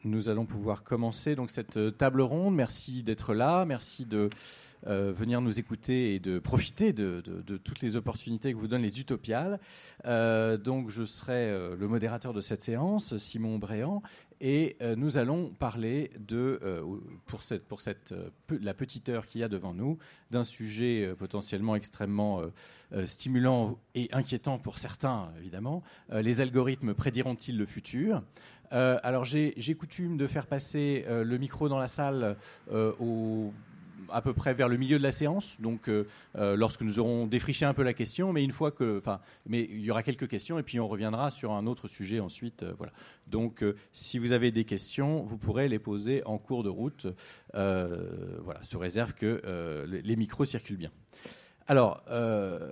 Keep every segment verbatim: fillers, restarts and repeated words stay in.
nous allons pouvoir commencer donc cette table ronde. Merci d'être là, merci de euh, venir nous écouter et de profiter de, de, de toutes les opportunités que vous donnent les Utopiales. Euh, donc je serai euh, le modérateur de cette séance, Simon Bréant, et euh, nous allons parler de, euh, pour, cette, pour cette, euh, pe- la petite heure qu'il y a devant nous, d'un sujet euh, potentiellement extrêmement euh, euh, stimulant et inquiétant pour certains, évidemment. Euh, les algorithmes prédiront-ils le futur ? Euh, alors j'ai, j'ai coutume de faire passer euh, le micro dans la salle euh, au, à peu près vers le milieu de la séance, donc euh, euh, lorsque nous aurons défriché un peu la question, mais une fois que, enfin, mais il y aura quelques questions et puis on reviendra sur un autre sujet ensuite, euh, voilà. Donc euh, si vous avez des questions, vous pourrez les poser en cours de route, euh, voilà, sous réserve que euh, les, les micros circulent bien. Alors. Euh,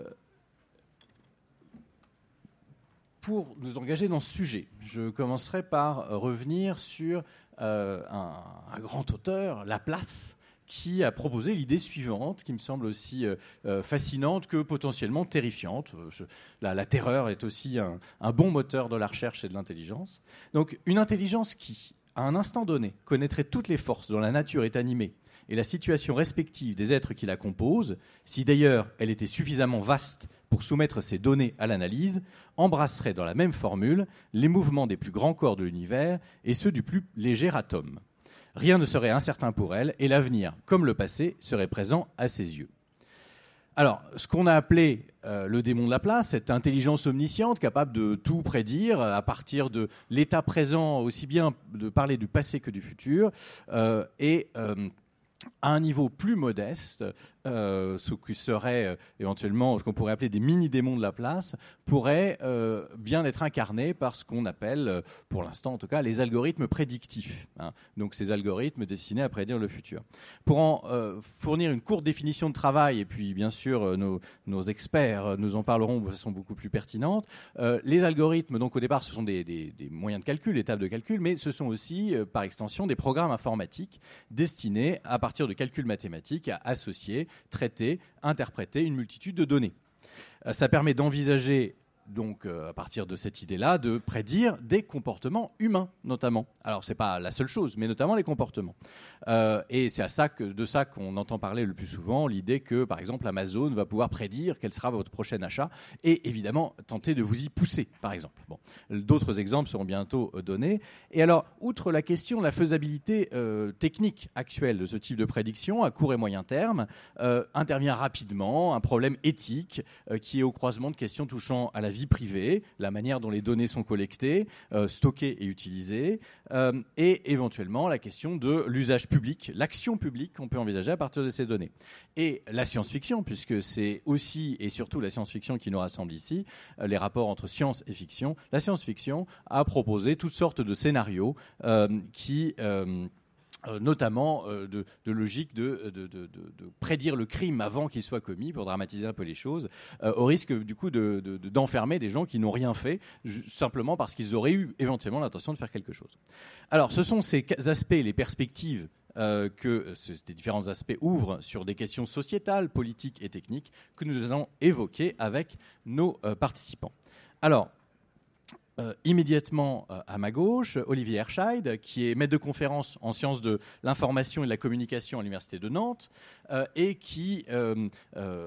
Pour nous engager dans ce sujet, je commencerai par revenir sur euh, un, un grand auteur, Laplace, qui a proposé l'idée suivante, qui me semble aussi euh, euh, fascinante que potentiellement terrifiante. Je, la, la terreur est aussi un, un bon moteur de la recherche et de l'intelligence. Donc, une intelligence qui, à un instant donné, connaîtrait toutes les forces dont la nature est animée et la situation respective des êtres qui la composent, si d'ailleurs elle était suffisamment vaste pour soumettre ces données à l'analyse, embrasserait dans la même formule les mouvements des plus grands corps de l'univers et ceux du plus léger atome. Rien ne serait incertain pour elle, et l'avenir, comme le passé, serait présent à ses yeux. Alors, ce qu'on a appelé euh, le démon de Laplace, cette intelligence omnisciente capable de tout prédire à partir de l'état présent, aussi bien de parler du passé que du futur, euh, et euh, à un niveau plus modeste, euh, ce qui serait euh, éventuellement ce qu'on pourrait appeler des mini-démons de Laplace, pourrait euh, bien être incarné par ce qu'on appelle, euh, pour l'instant en tout cas, les algorithmes prédictifs. Hein. Donc ces algorithmes destinés à prédire le futur. Pour en euh, fournir une courte définition de travail, et puis bien sûr euh, nos, nos experts nous en parleront de façon beaucoup plus pertinente, euh, les algorithmes, donc au départ, ce sont des, des, des moyens de calcul, des tables de calcul, mais ce sont aussi, euh, par extension, des programmes informatiques destinés, à partir de calculs mathématiques, à associer, traiter, interpréter une multitude de données. Euh, ça permet d'envisager, donc, euh, à partir de cette idée-là, de prédire des comportements humains, notamment. Alors, ce n'est pas la seule chose, mais notamment les comportements. Euh, et c'est à ça que, de ça qu'on entend parler le plus souvent, l'idée que, par exemple, Amazon va pouvoir prédire quel sera votre prochain achat et, évidemment, tenter de vous y pousser, par exemple. Bon. D'autres exemples seront bientôt euh, donnés. Et alors, outre la question de la faisabilité euh, technique actuelle de ce type de prédiction, à court et moyen terme, euh, intervient rapidement un problème éthique euh, qui est au croisement de questions touchant à la vie privée, la manière dont les données sont collectées, euh, stockées et utilisées, euh, et éventuellement la question de l'usage public, l'action publique qu'on peut envisager à partir de ces données. Et la science-fiction, puisque c'est aussi et surtout la science-fiction qui nous rassemble ici, euh, les rapports entre science et fiction, la science-fiction a proposé toutes sortes de scénarios euh, qui... Euh, Euh, notamment euh, de, de logique de, de, de, de prédire le crime avant qu'il soit commis, pour dramatiser un peu les choses, euh, au risque du coup de, de, de, d'enfermer des gens qui n'ont rien fait, ju- simplement parce qu'ils auraient eu éventuellement l'intention de faire quelque chose. Alors, ce sont ces aspects, les perspectives, euh, que ces différents aspects ouvrent sur des questions sociétales, politiques et techniques que nous allons évoquer avec nos euh, participants. Alors, Euh, immédiatement euh, à ma gauche, Olivier Herscheid, qui est maître de conférence en sciences de l'information et de la communication à l'Université de Nantes, euh, et qui euh, euh,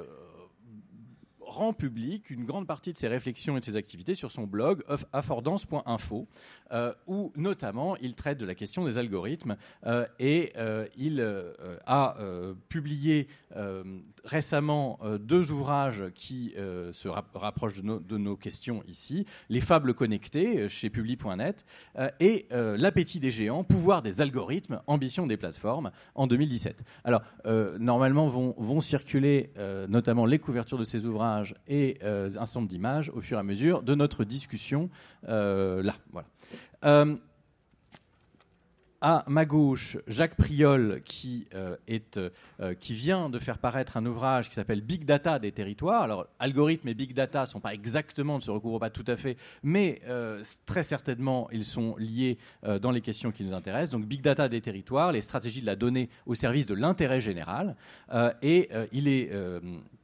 rend public une grande partie de ses réflexions et de ses activités sur son blog affordance point info, euh, où notamment il traite de la question des algorithmes euh, et euh, il euh, a euh, publié euh, récemment euh, deux ouvrages qui euh, se rap- rapprochent de nos, de nos questions ici, Les fables connectées chez publi point net euh, et euh, L'appétit des géants, pouvoir des algorithmes, ambition des plateformes en deux mille dix-sept. Alors euh, normalement vont, vont circuler euh, notamment les couvertures de ces ouvrages et euh, un certain nombre d'images au fur et à mesure de notre discussion euh, là. Voilà. Euh, à ma gauche, Jacques Priol, qui, euh, est, euh, qui vient de faire paraître un ouvrage qui s'appelle Big Data des territoires. Alors, algorithmes et Big Data ne sont pas exactement, ne se recouvrent pas tout à fait, mais euh, très certainement, ils sont liés euh, dans les questions qui nous intéressent. Donc, Big Data des territoires, les stratégies de la donnée au service de l'intérêt général. Euh, et euh, il est... Euh,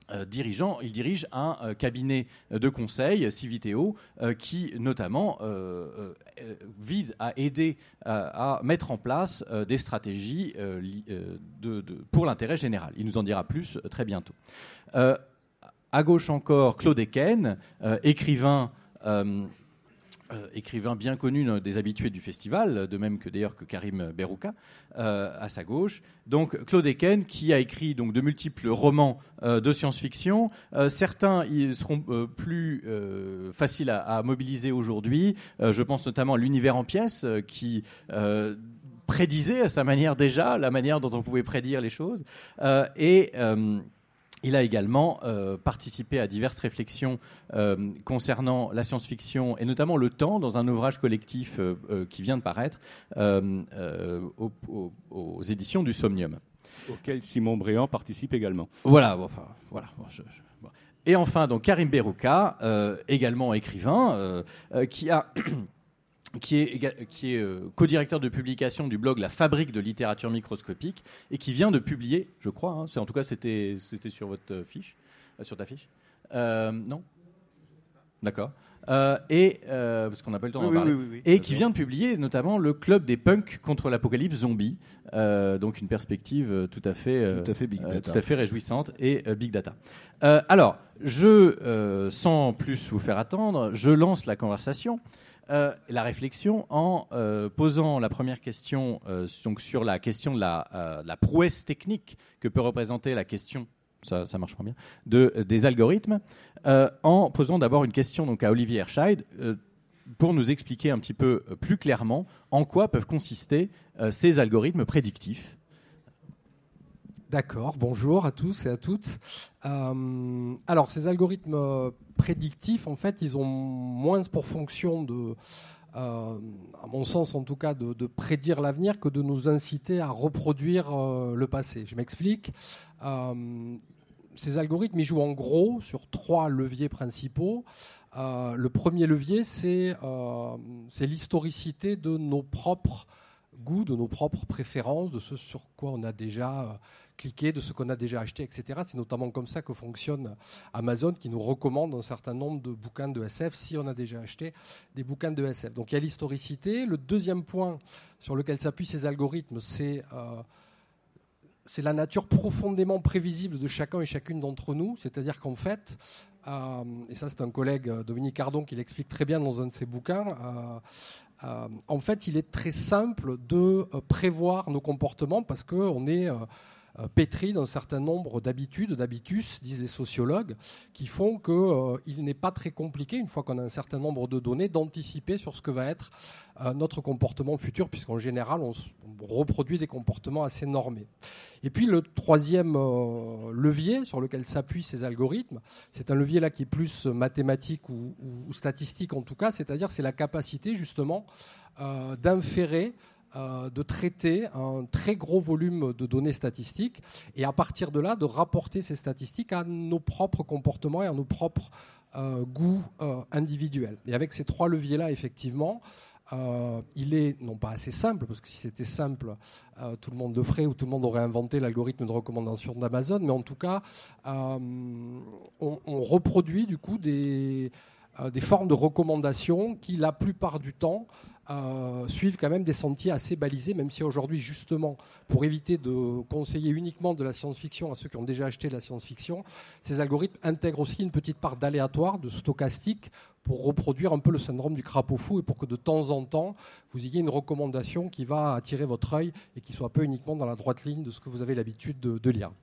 Euh, dirigeant, il dirige un euh, cabinet de conseil, Civiteo, euh, qui notamment euh, euh, vise à aider euh, à mettre en place euh, des stratégies euh, li, euh, de, de, pour l'intérêt général. Il nous en dira plus euh, très bientôt. Euh, à gauche encore, Claude Eken, euh, écrivain. Euh, Euh, écrivain bien connu des habitués du festival, de même que d'ailleurs que Karim Berouka, euh, à sa gauche. Donc Claude Eken, qui a écrit donc de multiples romans euh, de science-fiction. Euh, certains ils seront euh, plus euh, faciles à, à mobiliser aujourd'hui. Euh, je pense notamment à l'Univers en pièces, euh, qui euh, prédisait à sa manière déjà la manière dont on pouvait prédire les choses. Euh, et euh, Il a également euh, participé à diverses réflexions euh, concernant la science-fiction et notamment le temps dans un ouvrage collectif euh, euh, qui vient de paraître euh, euh, aux, aux, aux éditions du Somnium. Auquel Simon Bréant participe également. Voilà, enfin, voilà. Je, je, bon. Et enfin, donc Karim Berouka, euh, également écrivain, euh, euh, qui a... qui est, qui est euh, co-directeur de publication du blog La Fabrique de littérature microscopique et qui vient de publier, je crois, hein, c'est, en tout cas c'était, c'était sur votre fiche, euh, sur ta fiche. Euh, non ? D'accord. Euh, et euh, parce qu'on n'a pas le temps d'en oui, parler. Oui, oui, oui, et qui vient de publier notamment le Club des punks contre l'apocalypse zombie, euh, donc une perspective tout à fait, euh, tout à fait, big data. Euh, tout à fait réjouissante et euh, big data. Euh, alors, je, euh, sans plus vous faire attendre, je lance la conversation. Euh, la réflexion en euh, posant la première question euh, donc sur la question de la, euh, de la prouesse technique que peut représenter la question, ça, ça marche pas bien, de, euh, des algorithmes, euh, en posant d'abord une question donc, à Olivier Herscheid euh, pour nous expliquer un petit peu euh, plus clairement en quoi peuvent consister euh, ces algorithmes prédictifs. D'accord, bonjour à tous et à toutes. Euh, alors, ces algorithmes prédictifs, en fait, ils ont moins pour fonction de, euh, à mon sens en tout cas, de, de prédire l'avenir que de nous inciter à reproduire euh, le passé. Je m'explique. Euh, ces algorithmes, ils jouent en gros sur trois leviers principaux. Euh, le premier levier, c'est, euh, c'est l'historicité de nos propres goûts, de nos propres préférences, de ce sur quoi on a déjà... Euh, cliquer, de ce qu'on a déjà acheté, et cetera. C'est notamment comme ça que fonctionne Amazon, qui nous recommande un certain nombre de bouquins de S F si on a déjà acheté des bouquins de S F. Donc il y a l'historicité. Le deuxième point sur lequel s'appuient ces algorithmes, c'est, euh, c'est la nature profondément prévisible de chacun et chacune d'entre nous. C'est-à-dire qu'en fait, euh, et ça c'est un collègue, Dominique Ardon, qui l'explique très bien dans un de ses bouquins, euh, euh, en fait il est très simple de euh, prévoir nos comportements parce qu'on est... Euh, pétri d'un certain nombre d'habitudes, d'habitus, disent les sociologues, qui font qu'il euh, n'est pas très compliqué, une fois qu'on a un certain nombre de données, d'anticiper sur ce que va être euh, notre comportement futur, puisqu'en général, on, on reproduit des comportements assez normés. Et puis le troisième euh, levier sur lequel s'appuient ces algorithmes, c'est un levier là qui est plus mathématique ou, ou, ou statistique en tout cas, c'est-à-dire c'est la capacité justement euh, d'inférer, Euh, de traiter un très gros volume de données statistiques et à partir de là de rapporter ces statistiques à nos propres comportements et à nos propres euh, goûts euh, individuels. Et avec ces trois leviers-là, effectivement, euh, il est non pas assez simple, parce que si c'était simple, euh, tout le monde le ferait ou tout le monde aurait inventé l'algorithme de recommandation d'Amazon, mais en tout cas, euh, on, on reproduit du coup des, euh, des formes de recommandation qui, la plupart du temps, Euh, suivent quand même des sentiers assez balisés, même si aujourd'hui, justement, pour éviter de conseiller uniquement de la science-fiction à ceux qui ont déjà acheté de la science-fiction, ces algorithmes intègrent aussi une petite part d'aléatoire, de stochastique, pour reproduire un peu le syndrome du crapaud fou et pour que de temps en temps, vous ayez une recommandation qui va attirer votre œil et qui ne soit pas uniquement dans la droite ligne de ce que vous avez l'habitude de, de lire.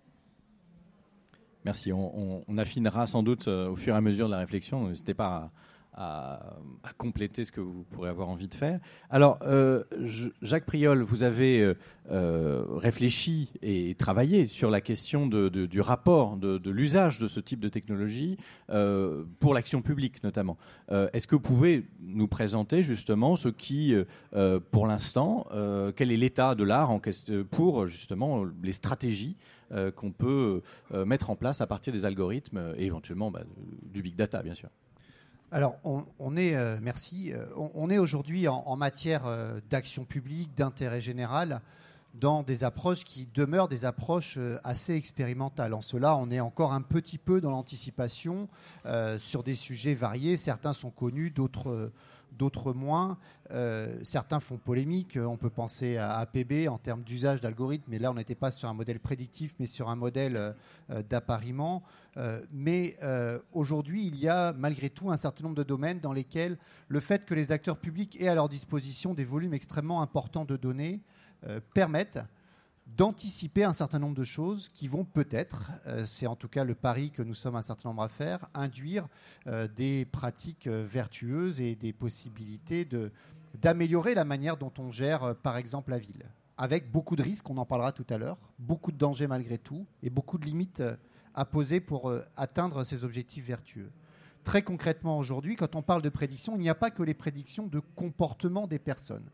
Merci. On, on, on affinera sans doute euh, au fur et à mesure de la réflexion. N'hésitez pas à... À, à compléter ce que vous pourrez avoir envie de faire. Alors, euh, je, Jacques Priol, vous avez euh, réfléchi et travaillé sur la question de, de, du rapport, de, de l'usage de ce type de technologie euh, pour l'action publique notamment. Euh, est-ce que vous pouvez nous présenter justement ce qui, euh, pour l'instant, euh, quel est l'état de l'art en question, pour justement les stratégies euh, qu'on peut euh, mettre en place à partir des algorithmes et éventuellement bah, du big data, bien sûr. Alors, on, on est, euh, merci, on, on est aujourd'hui en, en matière euh, d'action publique, d'intérêt général, dans des approches qui demeurent des approches assez expérimentales. En cela, on est encore un petit peu dans l'anticipation euh, sur des sujets variés. Certains sont connus, d'autres, d'autres moins. Euh, certains font polémique. On peut penser à A P B en termes d'usage d'algorithmes, mais là, on n'était pas sur un modèle prédictif, mais sur un modèle euh, d'appariement. Euh, mais euh, aujourd'hui, il y a malgré tout un certain nombre de domaines dans lesquels le fait que les acteurs publics aient à leur disposition des volumes extrêmement importants de données Euh, permettent d'anticiper un certain nombre de choses qui vont peut-être, euh, c'est en tout cas le pari que nous sommes un certain nombre à faire, induire euh, des pratiques euh, vertueuses et des possibilités de, d'améliorer la manière dont on gère, euh, par exemple, la ville. Avec beaucoup de risques, on en parlera tout à l'heure, beaucoup de dangers malgré tout, et beaucoup de limites euh, à poser pour euh, atteindre ces objectifs vertueux. Très concrètement, aujourd'hui, quand on parle de prédiction, il n'y a pas que les prédictions de comportement des personnes.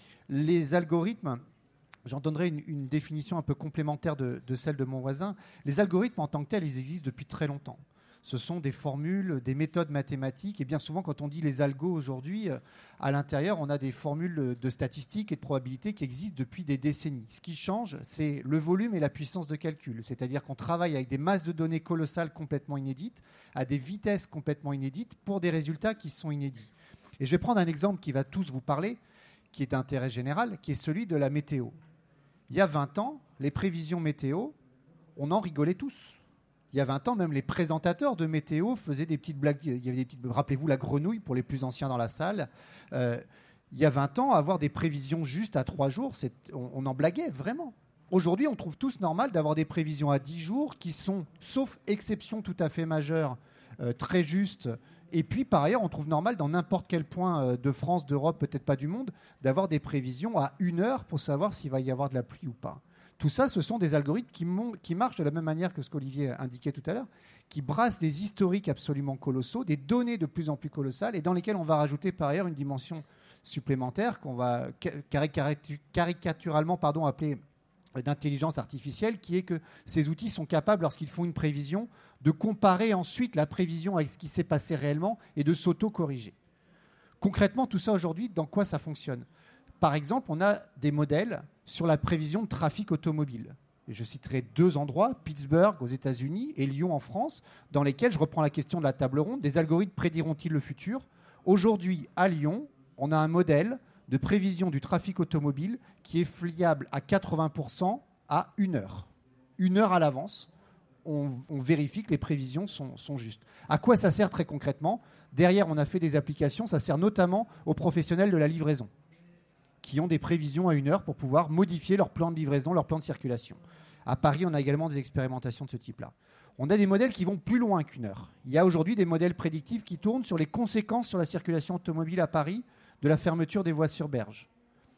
Les algorithmes... J'en donnerai une, une définition un peu complémentaire de, de celle de mon voisin. Les algorithmes en tant que tels, ils existent depuis très longtemps. Ce sont des formules, des méthodes mathématiques. Et bien souvent, quand on dit les algos aujourd'hui, à l'intérieur, on a des formules de statistiques et de probabilités qui existent depuis des décennies. Ce qui change, c'est le volume et la puissance de calcul. C'est-à-dire qu'on travaille avec des masses de données colossales complètement inédites, à des vitesses complètement inédites, pour des résultats qui sont inédits. Et je vais prendre un exemple qui va tous vous parler, qui est d'intérêt général, qui est celui de la météo. Il y a vingt ans, les prévisions météo, on en rigolait tous. Il y a vingt ans, même les présentateurs de météo faisaient des petites blagues. Il y avait des petites, rappelez-vous la grenouille pour les plus anciens dans la salle. Euh, il y a vingt ans, avoir des prévisions justes à trois jours, c'est, on, on en blaguait vraiment. Aujourd'hui, on trouve tous normal d'avoir des prévisions à dix jours qui sont, sauf exception tout à fait majeure, euh, très justes. Et puis, par ailleurs, on trouve normal dans n'importe quel point de France, d'Europe, peut-être pas du monde, d'avoir des prévisions à une heure pour savoir s'il va y avoir de la pluie ou pas. Tout ça, ce sont des algorithmes qui, mon- qui marchent de la même manière que ce qu'Olivier indiquait tout à l'heure, qui brassent des historiques absolument colossaux, des données de plus en plus colossales, et dans lesquelles on va rajouter par ailleurs une dimension supplémentaire qu'on va caric- caricaturalement pardon, appeler d'intelligence artificielle, qui est que ces outils sont capables, lorsqu'ils font une prévision, de comparer ensuite la prévision avec ce qui s'est passé réellement et de s'auto-corriger. Concrètement, tout ça aujourd'hui, dans quoi ça fonctionne ? Par exemple, on a des modèles sur la prévision de trafic automobile. Et je citerai deux endroits, Pittsburgh aux États-Unis et Lyon en France, dans lesquels je reprends la question de la table ronde. Les algorithmes prédiront-ils le futur ? Aujourd'hui, à Lyon, on a un modèle de prévision du trafic automobile qui est fiable à quatre-vingts pour cent à une heure. Une heure à l'avance, on, on vérifie que les prévisions sont, sont justes. À quoi ça sert très concrètement ? Derrière, on a fait des applications, ça sert notamment aux professionnels de la livraison, qui ont des prévisions à une heure pour pouvoir modifier leur plan de livraison, leur plan de circulation. À Paris, on a également des expérimentations de ce type-là. On a des modèles qui vont plus loin qu'une heure. Il y a aujourd'hui des modèles prédictifs qui tournent sur les conséquences sur la circulation automobile à Paris de la fermeture des voies sur berge.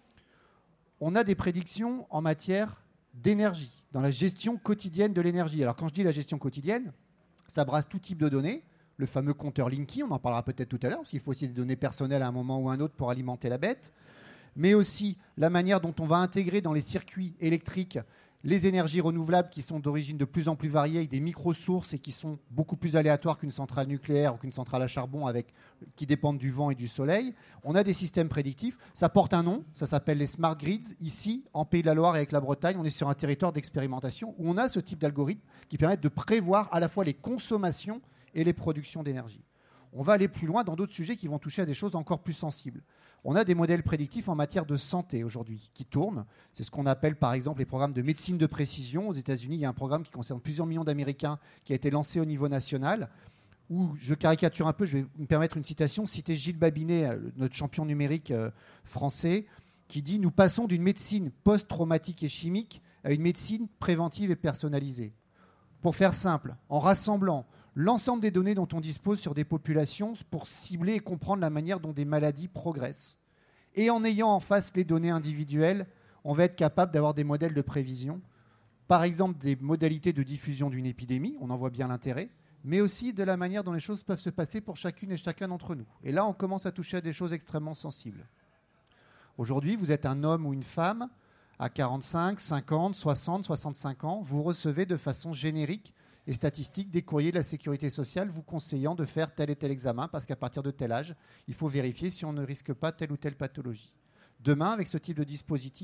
On a des prédictions en matière d'énergie, dans la gestion quotidienne de l'énergie. Alors quand je dis la gestion quotidienne, ça brasse tout type de données. Le fameux compteur Linky, on en parlera peut-être tout à l'heure, parce qu'il faut aussi des données personnelles à un moment ou à un autre pour alimenter la bête. Mais aussi la manière dont on va intégrer dans les circuits électriques les énergies renouvelables qui sont d'origine de plus en plus variée, avec des micro-sources et qui sont beaucoup plus aléatoires qu'une centrale nucléaire ou qu'une centrale à charbon avec, qui dépendent du vent et du soleil. On a des systèmes prédictifs. Ça porte un nom, ça s'appelle les smart grids. Ici, en Pays de la Loire et avec la Bretagne, on est sur un territoire d'expérimentation où on a ce type d'algorithmes qui permettent de prévoir à la fois les consommations et les productions d'énergie. On va aller plus loin dans d'autres sujets qui vont toucher à des choses encore plus sensibles. On a des modèles prédictifs en matière de santé aujourd'hui qui tournent. C'est ce qu'on appelle par exemple les programmes de médecine de précision. Aux États-Unis, il y a un programme qui concerne plusieurs millions d'Américains qui a été lancé au niveau national, où je caricature un peu, je vais me permettre une citation, citer Gilles Babinet, notre champion numérique français, qui dit « Nous passons d'une médecine post-traumatique et chimique à une médecine préventive et personnalisée ». Pour faire simple, en rassemblant l'ensemble des données dont on dispose sur des populations pour cibler et comprendre la manière dont des maladies progressent. Et en ayant en face les données individuelles, on va être capable d'avoir des modèles de prévision, par exemple des modalités de diffusion d'une épidémie, on en voit bien l'intérêt, mais aussi de la manière dont les choses peuvent se passer pour chacune et chacun d'entre nous. Et là, on commence à toucher à des choses extrêmement sensibles. Aujourd'hui, vous êtes un homme ou une femme à quarante-cinq, cinquante, soixante, soixante-cinq ans, vous recevez de façon générique et statistiques des courriers de la sécurité sociale vous conseillant de faire tel et tel examen parce qu'à partir de tel âge, il faut vérifier si on ne risque pas telle ou telle pathologie. Demain, avec ce type de dispositif,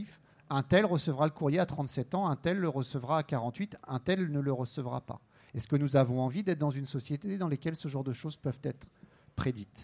un tel recevra le courrier à trente-sept ans, un tel le recevra à quarante-huit, un tel ne le recevra pas. Est-ce que nous avons envie d'être dans une société dans laquelle ce genre de choses peuvent être prédites ?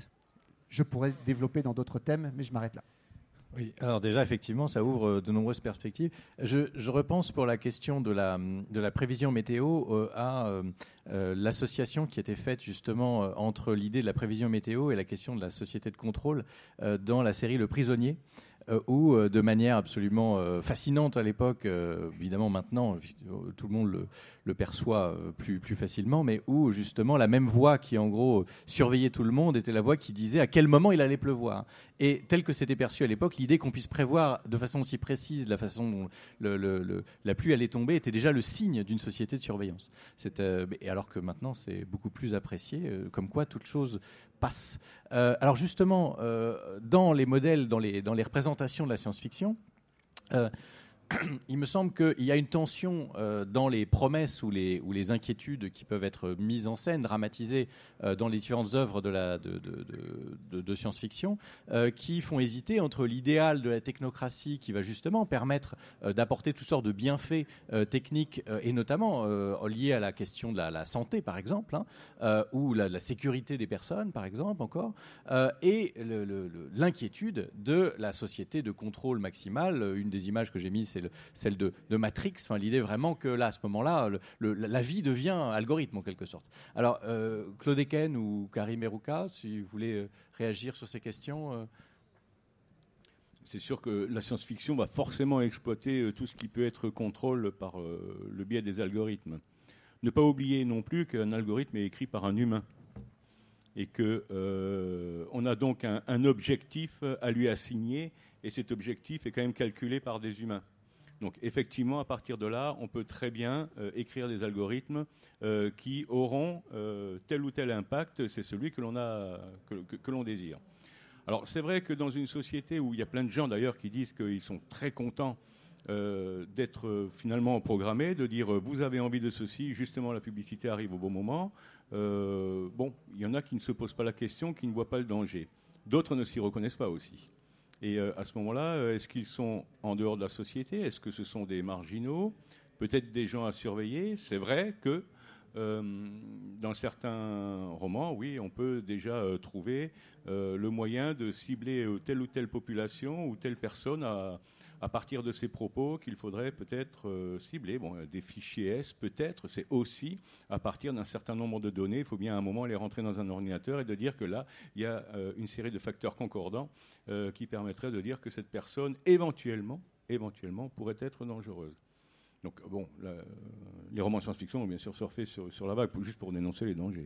Je pourrais développer dans d'autres thèmes, mais je m'arrête là. Oui, alors déjà, effectivement, ça ouvre de nombreuses perspectives. Je, je repense pour la question de la, de la prévision météo euh, à euh, euh, l'association qui était faite justement euh, entre l'idée de la prévision météo et la question de la société de contrôle euh, dans la série Le Prisonnier. Euh, où, euh, de manière absolument euh, fascinante à l'époque, euh, évidemment maintenant, tout le monde le, le perçoit euh, plus, plus facilement, mais où justement la même voix qui en gros surveillait tout le monde était la voix qui disait à quel moment il allait pleuvoir. Et tel que c'était perçu à l'époque, l'idée qu'on puisse prévoir de façon aussi précise la façon dont le, le, le, la pluie allait tomber était déjà le signe d'une société de surveillance. C'est, euh, et alors que maintenant c'est beaucoup plus apprécié, euh, comme quoi toute chose passe. Euh, alors justement, euh, dans les modèles, dans les, dans les représentations de la science-fiction, euh, il me semble qu'il y a une tension euh, dans les promesses ou les, ou les inquiétudes qui peuvent être mises en scène, dramatisées euh, dans les différentes œuvres de, la, de, de, de, de science-fiction, euh, qui font hésiter entre l'idéal de la technocratie qui va justement permettre euh, d'apporter toutes sortes de bienfaits euh, techniques euh, et notamment euh, liés à la question de la, la santé, par exemple, hein, euh, ou la, la sécurité des personnes, par exemple, encore, euh, et le, le, l'inquiétude de la société de contrôle maximal. Une des images que j'ai mises, c'est le, celle de, de Matrix, enfin, l'idée vraiment que là, à ce moment-là, le, le, la vie devient algorithme en quelque sorte. Alors, euh, Claude Eken ou Karim Erouka, si vous voulez euh, réagir sur ces questions. Euh... C'est sûr que la science-fiction va forcément exploiter euh, tout ce qui peut être contrôle par euh, le biais des algorithmes. Ne pas oublier non plus qu'un algorithme est écrit par un humain et qu'on euh, a donc un, un objectif à lui assigner et cet objectif est quand même calculé par des humains. Donc effectivement, à partir de là, on peut très bien euh, écrire des algorithmes euh, qui auront euh, tel ou tel impact, c'est celui que l'on a, que, que, que l'on désire. Alors c'est vrai que dans une société où il y a plein de gens d'ailleurs qui disent qu'ils sont très contents euh, d'être euh, finalement programmés, de dire euh, vous avez envie de ceci, justement la publicité arrive au bon moment, euh, bon, il y en a qui ne se posent pas la question, qui ne voient pas le danger. D'autres ne s'y reconnaissent pas aussi. Et euh, à ce moment-là, est-ce qu'ils sont en dehors de la société ? Est-ce que ce sont des marginaux ? Peut-être des gens à surveiller ? C'est vrai que euh, dans certains romans, oui, on peut déjà euh, trouver euh, le moyen de cibler euh, telle ou telle population ou telle personne à, à partir de ces propos qu'il faudrait peut-être euh, cibler. Bon, des fichiers S, peut-être, c'est aussi à partir d'un certain nombre de données. Il faut bien à un moment les rentrer dans un ordinateur et de dire que là, il y a euh, une série de facteurs concordants euh, qui permettraient de dire que cette personne, éventuellement, éventuellement pourrait être dangereuse. Donc, bon, la, les romans de science-fiction ont bien sûr surfé sur, sur la vague, juste pour dénoncer les dangers.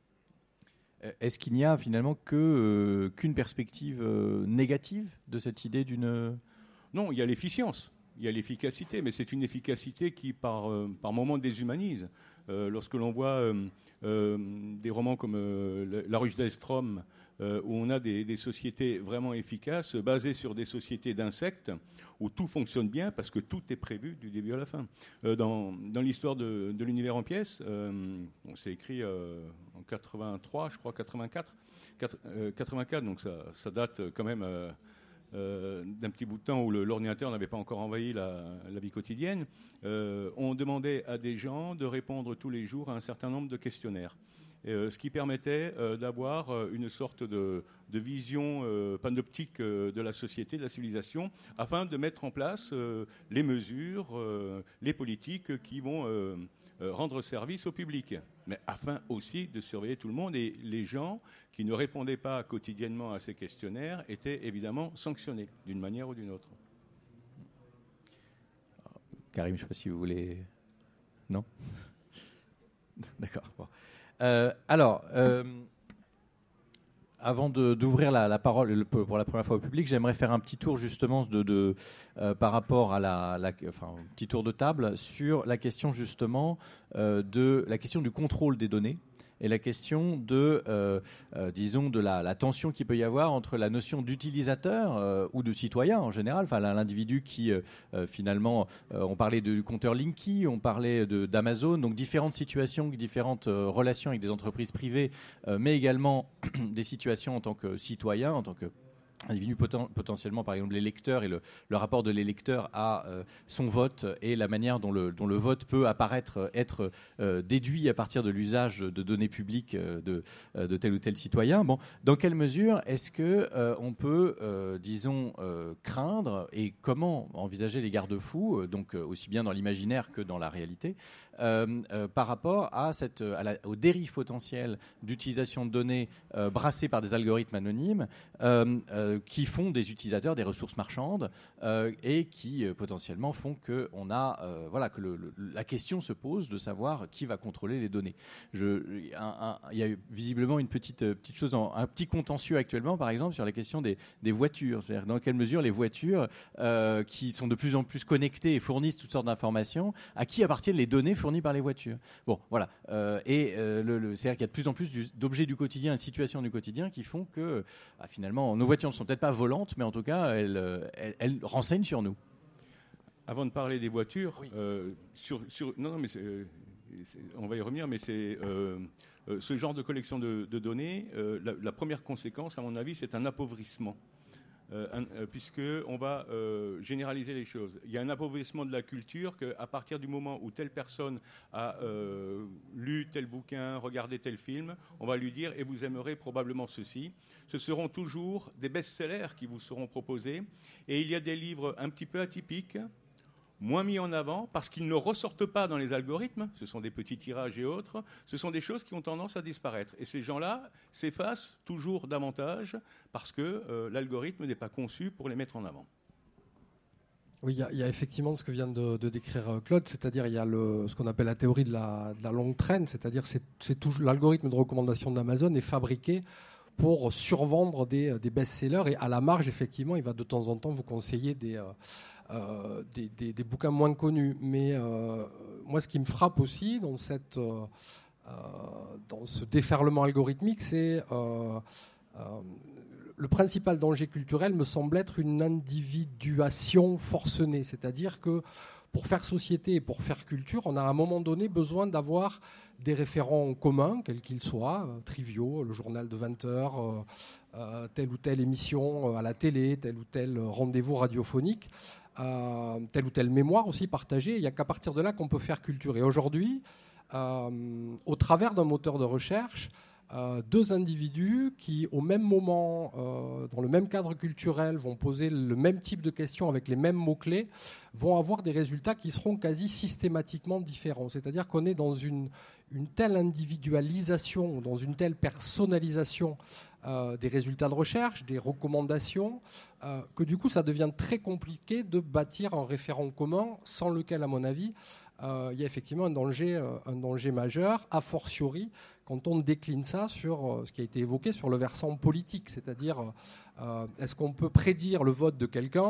Est-ce qu'il n'y a finalement que, euh, qu'une perspective euh, négative de cette idée d'une... Non, il y a l'efficience, il y a l'efficacité, mais c'est une efficacité qui, par, euh, par moments, déshumanise. Euh, lorsque l'on voit euh, euh, des romans comme euh, La Ruche d'Elstrom, euh, où on a des, des sociétés vraiment efficaces, basées sur des sociétés d'insectes, où tout fonctionne bien, parce que tout est prévu du début à la fin. Euh, dans, dans l'histoire de, de l'univers en pièces, euh, bon, c'est écrit euh, en quatre-vingt-trois, je crois, quatre-vingt-quatre, quatre-vingt-quatre, donc ça, ça date quand même... Euh, Euh, d'un petit bout de temps où le, l'ordinateur n'avait pas encore envahi la, la vie quotidienne, euh, on demandait à des gens de répondre tous les jours à un certain nombre de questionnaires. Et, euh, ce qui permettait euh, d'avoir euh, une sorte de, de vision euh, panoptique euh, de la société, de la civilisation, afin de mettre en place euh, les mesures, euh, les politiques qui vont euh, euh, rendre service au public, mais afin aussi de surveiller tout le monde. Et les gens qui ne répondaient pas quotidiennement à ces questionnaires étaient évidemment sanctionnés d'une manière ou d'une autre. Karim, je ne sais pas si vous voulez... Non ? D'accord. Bon. Euh, alors, euh, avant de, d'ouvrir la, la parole pour la première fois au public, j'aimerais faire un petit tour justement de, de, euh, par rapport à la, la, enfin, un petit tour de table sur la question justement euh, de la question du contrôle des données et la question de, euh, euh, disons, de la, la tension qu'il peut y avoir entre la notion d'utilisateur euh, ou de citoyen en général, enfin l'individu qui euh, euh, finalement, euh, on parlait du compteur Linky, on parlait de, d'Amazon, donc différentes situations, différentes euh, relations avec des entreprises privées, euh, mais également des situations en tant que citoyen, en tant que individus poten- potentiellement, par exemple, l'électeur et le, le rapport de l'électeur à euh, son vote et la manière dont le, dont le vote peut apparaître, être euh, déduit à partir de l'usage de données publiques euh, de, euh, de tel ou tel citoyen. Bon, dans quelle mesure est-ce que euh, on peut, euh, disons, euh, craindre et comment envisager les garde-fous, euh, donc euh, aussi bien dans l'imaginaire que dans la réalité, euh, euh, par rapport à cette, à la, aux dérives potentielles d'utilisation de données euh, brassées par des algorithmes anonymes, euh, euh, qui font des utilisateurs des ressources marchandes euh, et qui euh, potentiellement font que on a euh, voilà que le, le, la question se pose de savoir qui va contrôler les données. Je, un, un, il y a visiblement une petite petite chose, en, un petit contentieux actuellement, par exemple sur la question des, des voitures. C'est-à-dire dans quelle mesure les voitures euh, qui sont de plus en plus connectées et fournissent toutes sortes d'informations, à qui appartiennent les données fournies par les voitures. Bon, voilà. Euh, et euh, le, le, c'est-à-dire qu'il y a de plus en plus du, d'objets du quotidien, de situations du quotidien qui font que ah, finalement nos voitures ne sont peut-être pas volantes, mais en tout cas, elles, elles, elles renseignent sur nous. Avant de parler des voitures, oui. euh, sur, sur, non, non, mais c'est, c'est, on va y revenir, mais c'est euh, euh, ce genre de collection de, de données. Euh, la, la première conséquence, à mon avis, c'est un appauvrissement, euh, euh, puisque on va euh, généraliser les choses. Il y a un appauvrissement de la culture qu'à partir du moment où telle personne a euh, lu tel bouquin, regardé tel film, on va lui dire et vous aimerez probablement ceci. Ce seront toujours des best-sellers qui vous seront proposés, et il y a des livres un petit peu atypiques, moins mis en avant, parce qu'ils ne ressortent pas dans les algorithmes, ce sont des petits tirages et autres, ce sont des choses qui ont tendance à disparaître. Et ces gens-là s'effacent toujours davantage, parce que euh, l'algorithme n'est pas conçu pour les mettre en avant. Oui, il y, y a effectivement ce que vient de, de décrire Claude, c'est-à-dire il y a le, ce qu'on appelle la théorie de la, de la longue traîne, c'est-à-dire c'est, c'est tout, l'algorithme de recommandation d'Amazon est fabriqué pour survendre des, des best-sellers, et à la marge, effectivement, il va de temps en temps vous conseiller des... Euh, Euh, des, des, des bouquins moins connus. Mais euh, moi, ce qui me frappe aussi dans, cette, euh, dans ce déferlement algorithmique, c'est euh, euh, le principal danger culturel me semble être une individuation forcenée. C'est-à-dire que pour faire société et pour faire culture, on a à un moment donné besoin d'avoir des référents communs, quels qu'ils soient, euh, triviaux, le journal de vingt heures, euh, euh, telle ou telle émission euh, à la télé, tel ou tel rendez-vous radiophonique, euh, telle ou telle mémoire aussi partagée. Il n'y a qu'à partir de là qu'on peut faire culture. Et aujourd'hui, euh, au travers d'un moteur de recherche, Euh, deux individus qui, au même moment, euh, dans le même cadre culturel, vont poser le même type de questions avec les mêmes mots-clés, vont avoir des résultats qui seront quasi systématiquement différents. C'est-à-dire qu'on est dans une, une telle individualisation, dans une telle personnalisation euh, des résultats de recherche, des recommandations, euh, que du coup, ça devient très compliqué de bâtir un référent commun, sans lequel, à mon avis, euh, il y a effectivement un danger, euh, un danger majeur, a fortiori, quand on décline ça sur euh, ce qui a été évoqué sur le versant politique, c'est-à-dire euh, est-ce qu'on peut prédire le vote de quelqu'un ?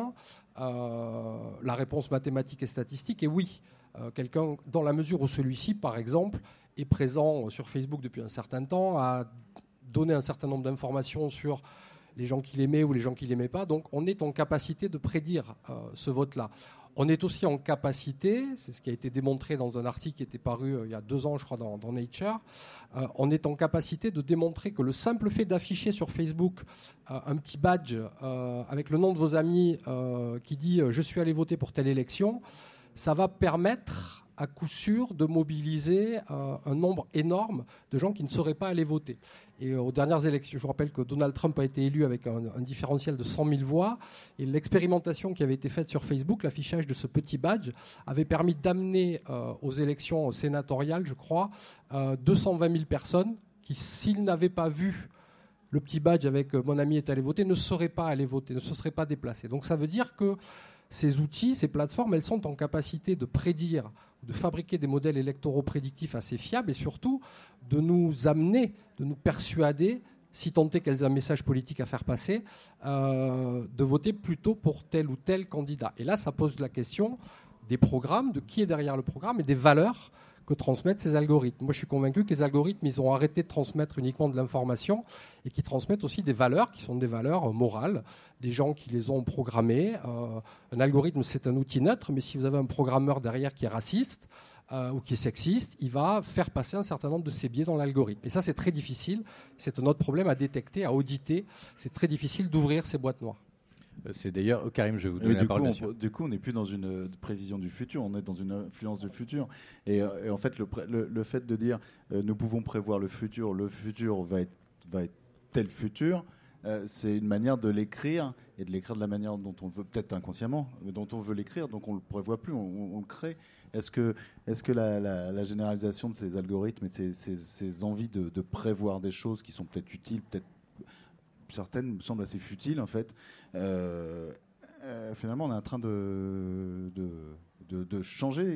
euh, La réponse mathématique et statistique est oui. Euh, quelqu'un, dans la mesure où celui-ci, par exemple, est présent sur Facebook depuis un certain temps, a donné un certain nombre d'informations sur les gens qui l'aimaient ou les gens qui ne l'aimaient pas, donc on est en capacité de prédire euh, ce vote-là. On est aussi en capacité, c'est ce qui a été démontré dans un article qui était paru euh, il y a deux ans, je crois, dans, dans Nature, euh, on est en capacité de démontrer que le simple fait d'afficher sur Facebook euh, un petit badge euh, avec le nom de vos amis euh, qui dit euh, « je suis allé voter pour telle élection », ça va permettre à coup sûr de mobiliser euh, un nombre énorme de gens qui ne seraient pas allés voter. Et aux dernières élections, je vous rappelle que Donald Trump a été élu avec un, un différentiel de cent mille voix, et l'expérimentation qui avait été faite sur Facebook, l'affichage de ce petit badge, avait permis d'amener euh, aux élections sénatoriales, je crois, euh, deux cent vingt mille personnes qui, s'ils n'avaient pas vu le petit badge avec euh, « mon ami est allé voter », ne seraient pas allés voter, ne se seraient pas déplacés. Donc ça veut dire que ces outils, ces plateformes, elles sont en capacité de prédire, de fabriquer des modèles électoraux prédictifs assez fiables et surtout de nous amener, de nous persuader, si tant est qu'elles aient un message politique à faire passer, euh, de voter plutôt pour tel ou tel candidat. Et là, ça pose la question des programmes, de qui est derrière le programme et des valeurs que transmettent ces algorithmes. Moi, je suis convaincu que les algorithmes, ils ont arrêté de transmettre uniquement de l'information et qui transmettent aussi des valeurs qui sont des valeurs morales, des gens qui les ont programmées. Euh, un algorithme, c'est un outil neutre, mais si vous avez un programmeur derrière qui est raciste euh, ou qui est sexiste, il va faire passer un certain nombre de ces biais dans l'algorithme. Et ça, c'est très difficile. C'est un autre problème à détecter, à auditer. C'est très difficile d'ouvrir ces boîtes noires. C'est d'ailleurs, Karim, je vais vous donner Mais la parole. Coup, on, du coup, on n'est plus dans une euh, prévision du futur, on est dans une influence du futur. Et, euh, et en fait, le, le, le fait de dire euh, nous pouvons prévoir le futur, le futur va être, va être tel futur, euh, c'est une manière de l'écrire et de l'écrire de la manière dont on veut, peut-être inconsciemment, mais dont on veut l'écrire, donc on ne le prévoit plus, on, on, on le crée. Est-ce que, est-ce que la, la, la généralisation de ces algorithmes et de ces, ces, ces envies de, de prévoir des choses qui sont peut-être utiles, peut-être certaines me semblent assez futiles en fait, euh, euh, finalement on est en train de, de, de, de changer.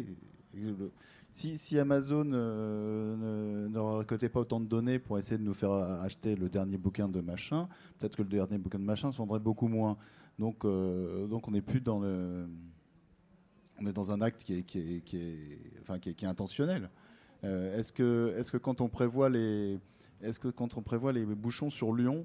Si, si Amazon euh, ne, ne récoltait pas autant de données pour essayer de nous faire acheter le dernier bouquin de machin, peut-être que le dernier bouquin de machin se vendrait beaucoup moins. Donc, euh, donc on n'est plus dans le, on est dans un acte qui est, qui est, qui est, enfin, qui est, qui est intentionnel. Euh, est-ce que, est-ce que quand on prévoit les, est-ce que quand on prévoit les bouchons sur Lyon,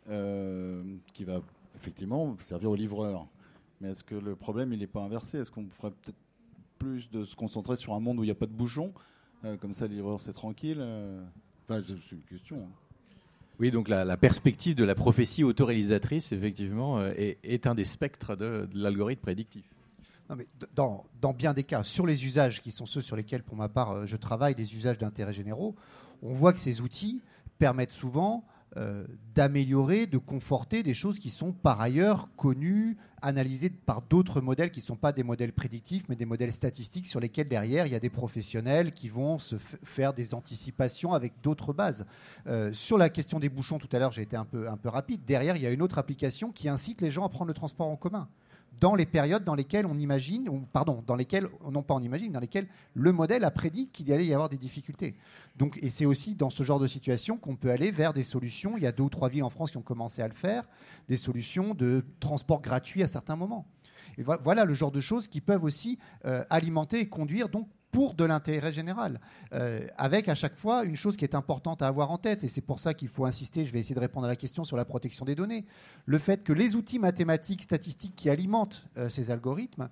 Euh, qui va effectivement servir aux livreurs. Mais est-ce que le problème il n'est pas inversé? Est-ce qu'on ferait peut-être plus de se concentrer sur un monde où il n'y a pas de bouchons, euh, comme ça les livreurs c'est tranquille euh... Enfin, c'est une question. Hein. Oui, donc la, la perspective de la prophétie autoréalisatrice, effectivement, euh, est, est un des spectres de, de l'algorithme prédictif. Non, mais dans, dans bien des cas, sur les usages qui sont ceux sur lesquels, pour ma part, je travaille, les usages d'intérêt généraux, on voit que ces outils permettent souvent Euh, d'améliorer, de conforter des choses qui sont par ailleurs connues, analysées par d'autres modèles qui ne sont pas des modèles prédictifs, mais des modèles statistiques sur lesquels derrière il y a des professionnels qui vont se f- faire des anticipations avec d'autres bases. Euh, sur la question des bouchons, tout à l'heure j'ai été un peu, un peu rapide, derrière il y a une autre application qui incite les gens à prendre le transport en commun. Dans les périodes dans lesquelles on imagine, ou, pardon, dans lesquelles, non pas on imagine, dans lesquelles le modèle a prédit qu'il y allait y avoir des difficultés. Donc, et c'est aussi dans ce genre de situation qu'on peut aller vers des solutions. Il y a deux ou trois villes en France qui ont commencé à le faire, des solutions de transport gratuit à certains moments. Et vo- voilà le genre de choses qui peuvent aussi euh, alimenter et conduire donc pour de l'intérêt général, euh, avec à chaque fois une chose qui est importante à avoir en tête, et c'est pour ça qu'il faut insister, je vais essayer de répondre à la question sur la protection des données, le fait que les outils mathématiques, statistiques qui alimentent euh, ces algorithmes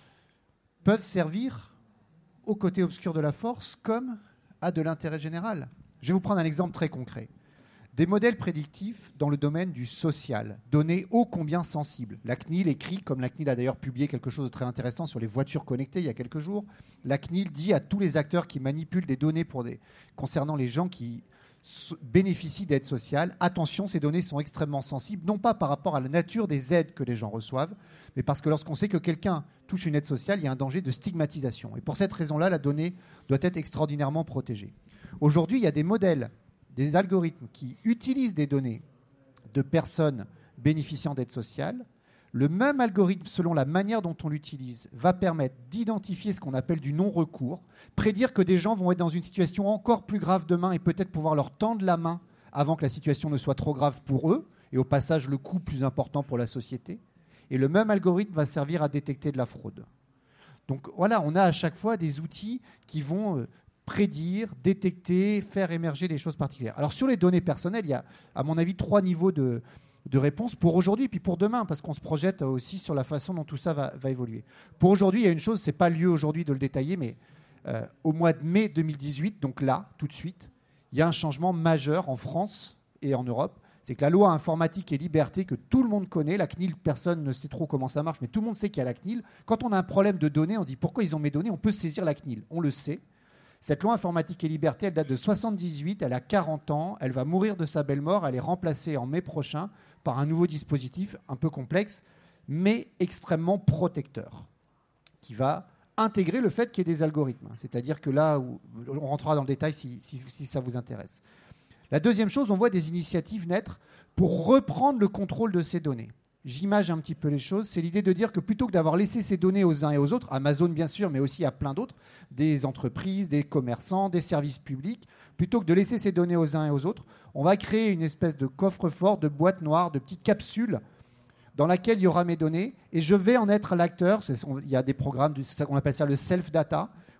peuvent servir au côté obscur de la force comme à de l'intérêt général. Je vais vous prendre un exemple très concret. Des modèles prédictifs dans le domaine du social, données ô combien sensibles. La C N I L écrit, comme la C N I L a d'ailleurs publié quelque chose de très intéressant sur les voitures connectées il y a quelques jours, la C N I L dit à tous les acteurs qui manipulent des données pour des, concernant les gens qui so- bénéficient d'aides sociales, attention, ces données sont extrêmement sensibles, non pas par rapport à la nature des aides que les gens reçoivent, mais parce que lorsqu'on sait que quelqu'un touche une aide sociale, il y a un danger de stigmatisation. Et pour cette raison-là, la donnée doit être extraordinairement protégée. Aujourd'hui, il y a des modèles, des algorithmes qui utilisent des données de personnes bénéficiant d'aide sociale. Le même algorithme, selon la manière dont on l'utilise, va permettre d'identifier ce qu'on appelle du non-recours, prédire que des gens vont être dans une situation encore plus grave demain et peut-être pouvoir leur tendre la main avant que la situation ne soit trop grave pour eux, et au passage le coût plus important pour la société. Et le même algorithme va servir à détecter de la fraude. Donc voilà, on a à chaque fois des outils qui vont euh, prédire, détecter, faire émerger des choses particulières. Alors sur les données personnelles, il y a, à mon avis, trois niveaux de, de réponse pour aujourd'hui et puis pour demain, parce qu'on se projette aussi sur la façon dont tout ça va, va évoluer. Pour aujourd'hui, il y a une chose, ce n'est pas lieu aujourd'hui de le détailler, mais euh, au mois de mai deux mille dix-huit, donc là, tout de suite, il y a un changement majeur en France et en Europe. C'est que la loi informatique et liberté que tout le monde connaît, la C N I L, personne ne sait trop comment ça marche, mais tout le monde sait qu'il y a la C N I L. Quand on a un problème de données, on dit pourquoi ils ont mes données, on peut saisir la C N I L. On le sait. Cette loi informatique et liberté, elle date de soixante-dix-huit, elle a quarante ans, elle va mourir de sa belle mort, elle est remplacée en mai prochain par un nouveau dispositif un peu complexe, mais extrêmement protecteur, qui va intégrer le fait qu'il y ait des algorithmes. C'est-à-dire que là, où, on rentrera dans le détail si, si, si ça vous intéresse. La deuxième chose, on voit des initiatives naître pour reprendre le contrôle de ces données. J'image un petit peu les choses, c'est l'idée de dire que plutôt que d'avoir laissé ces données aux uns et aux autres, Amazon bien sûr, mais aussi à plein d'autres, des entreprises, des commerçants, des services publics, plutôt que de laisser ces données aux uns et aux autres, on va créer une espèce de coffre-fort, de boîte noire, de petites capsules dans laquelle il y aura mes données et je vais en être l'acteur. C'est, il y a des programmes, on appelle ça le self-data,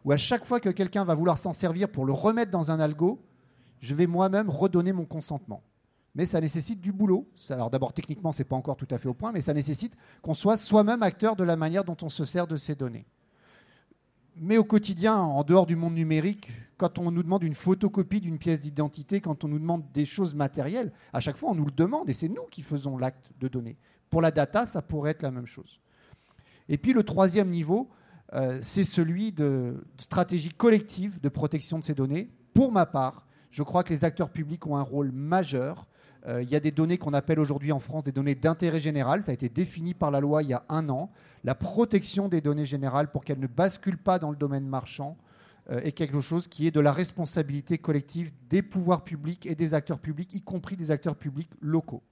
où à chaque fois que quelqu'un va vouloir s'en servir pour le remettre dans un algo, je vais moi-même redonner mon consentement. Mais ça nécessite du boulot. Alors d'abord, techniquement, ce n'est pas encore tout à fait au point, mais ça nécessite qu'on soit soi-même acteur de la manière dont on se sert de ces données. Mais au quotidien, en dehors du monde numérique, quand on nous demande une photocopie d'une pièce d'identité, quand on nous demande des choses matérielles, à chaque fois, on nous le demande et c'est nous qui faisons l'acte de donner. Pour la data, ça pourrait être la même chose. Et puis le troisième niveau, euh, c'est celui de stratégie collective de protection de ces données. Pour ma part, je crois que les acteurs publics ont un rôle majeur. Euh, il y a des données qu'on appelle aujourd'hui en France des données d'intérêt général. Ça a été défini par la loi il y a un an. La protection des données générales pour qu'elles ne basculent pas dans le domaine marchand euh, est quelque chose qui est de la responsabilité collective des pouvoirs publics et des acteurs publics, y compris des acteurs publics locaux.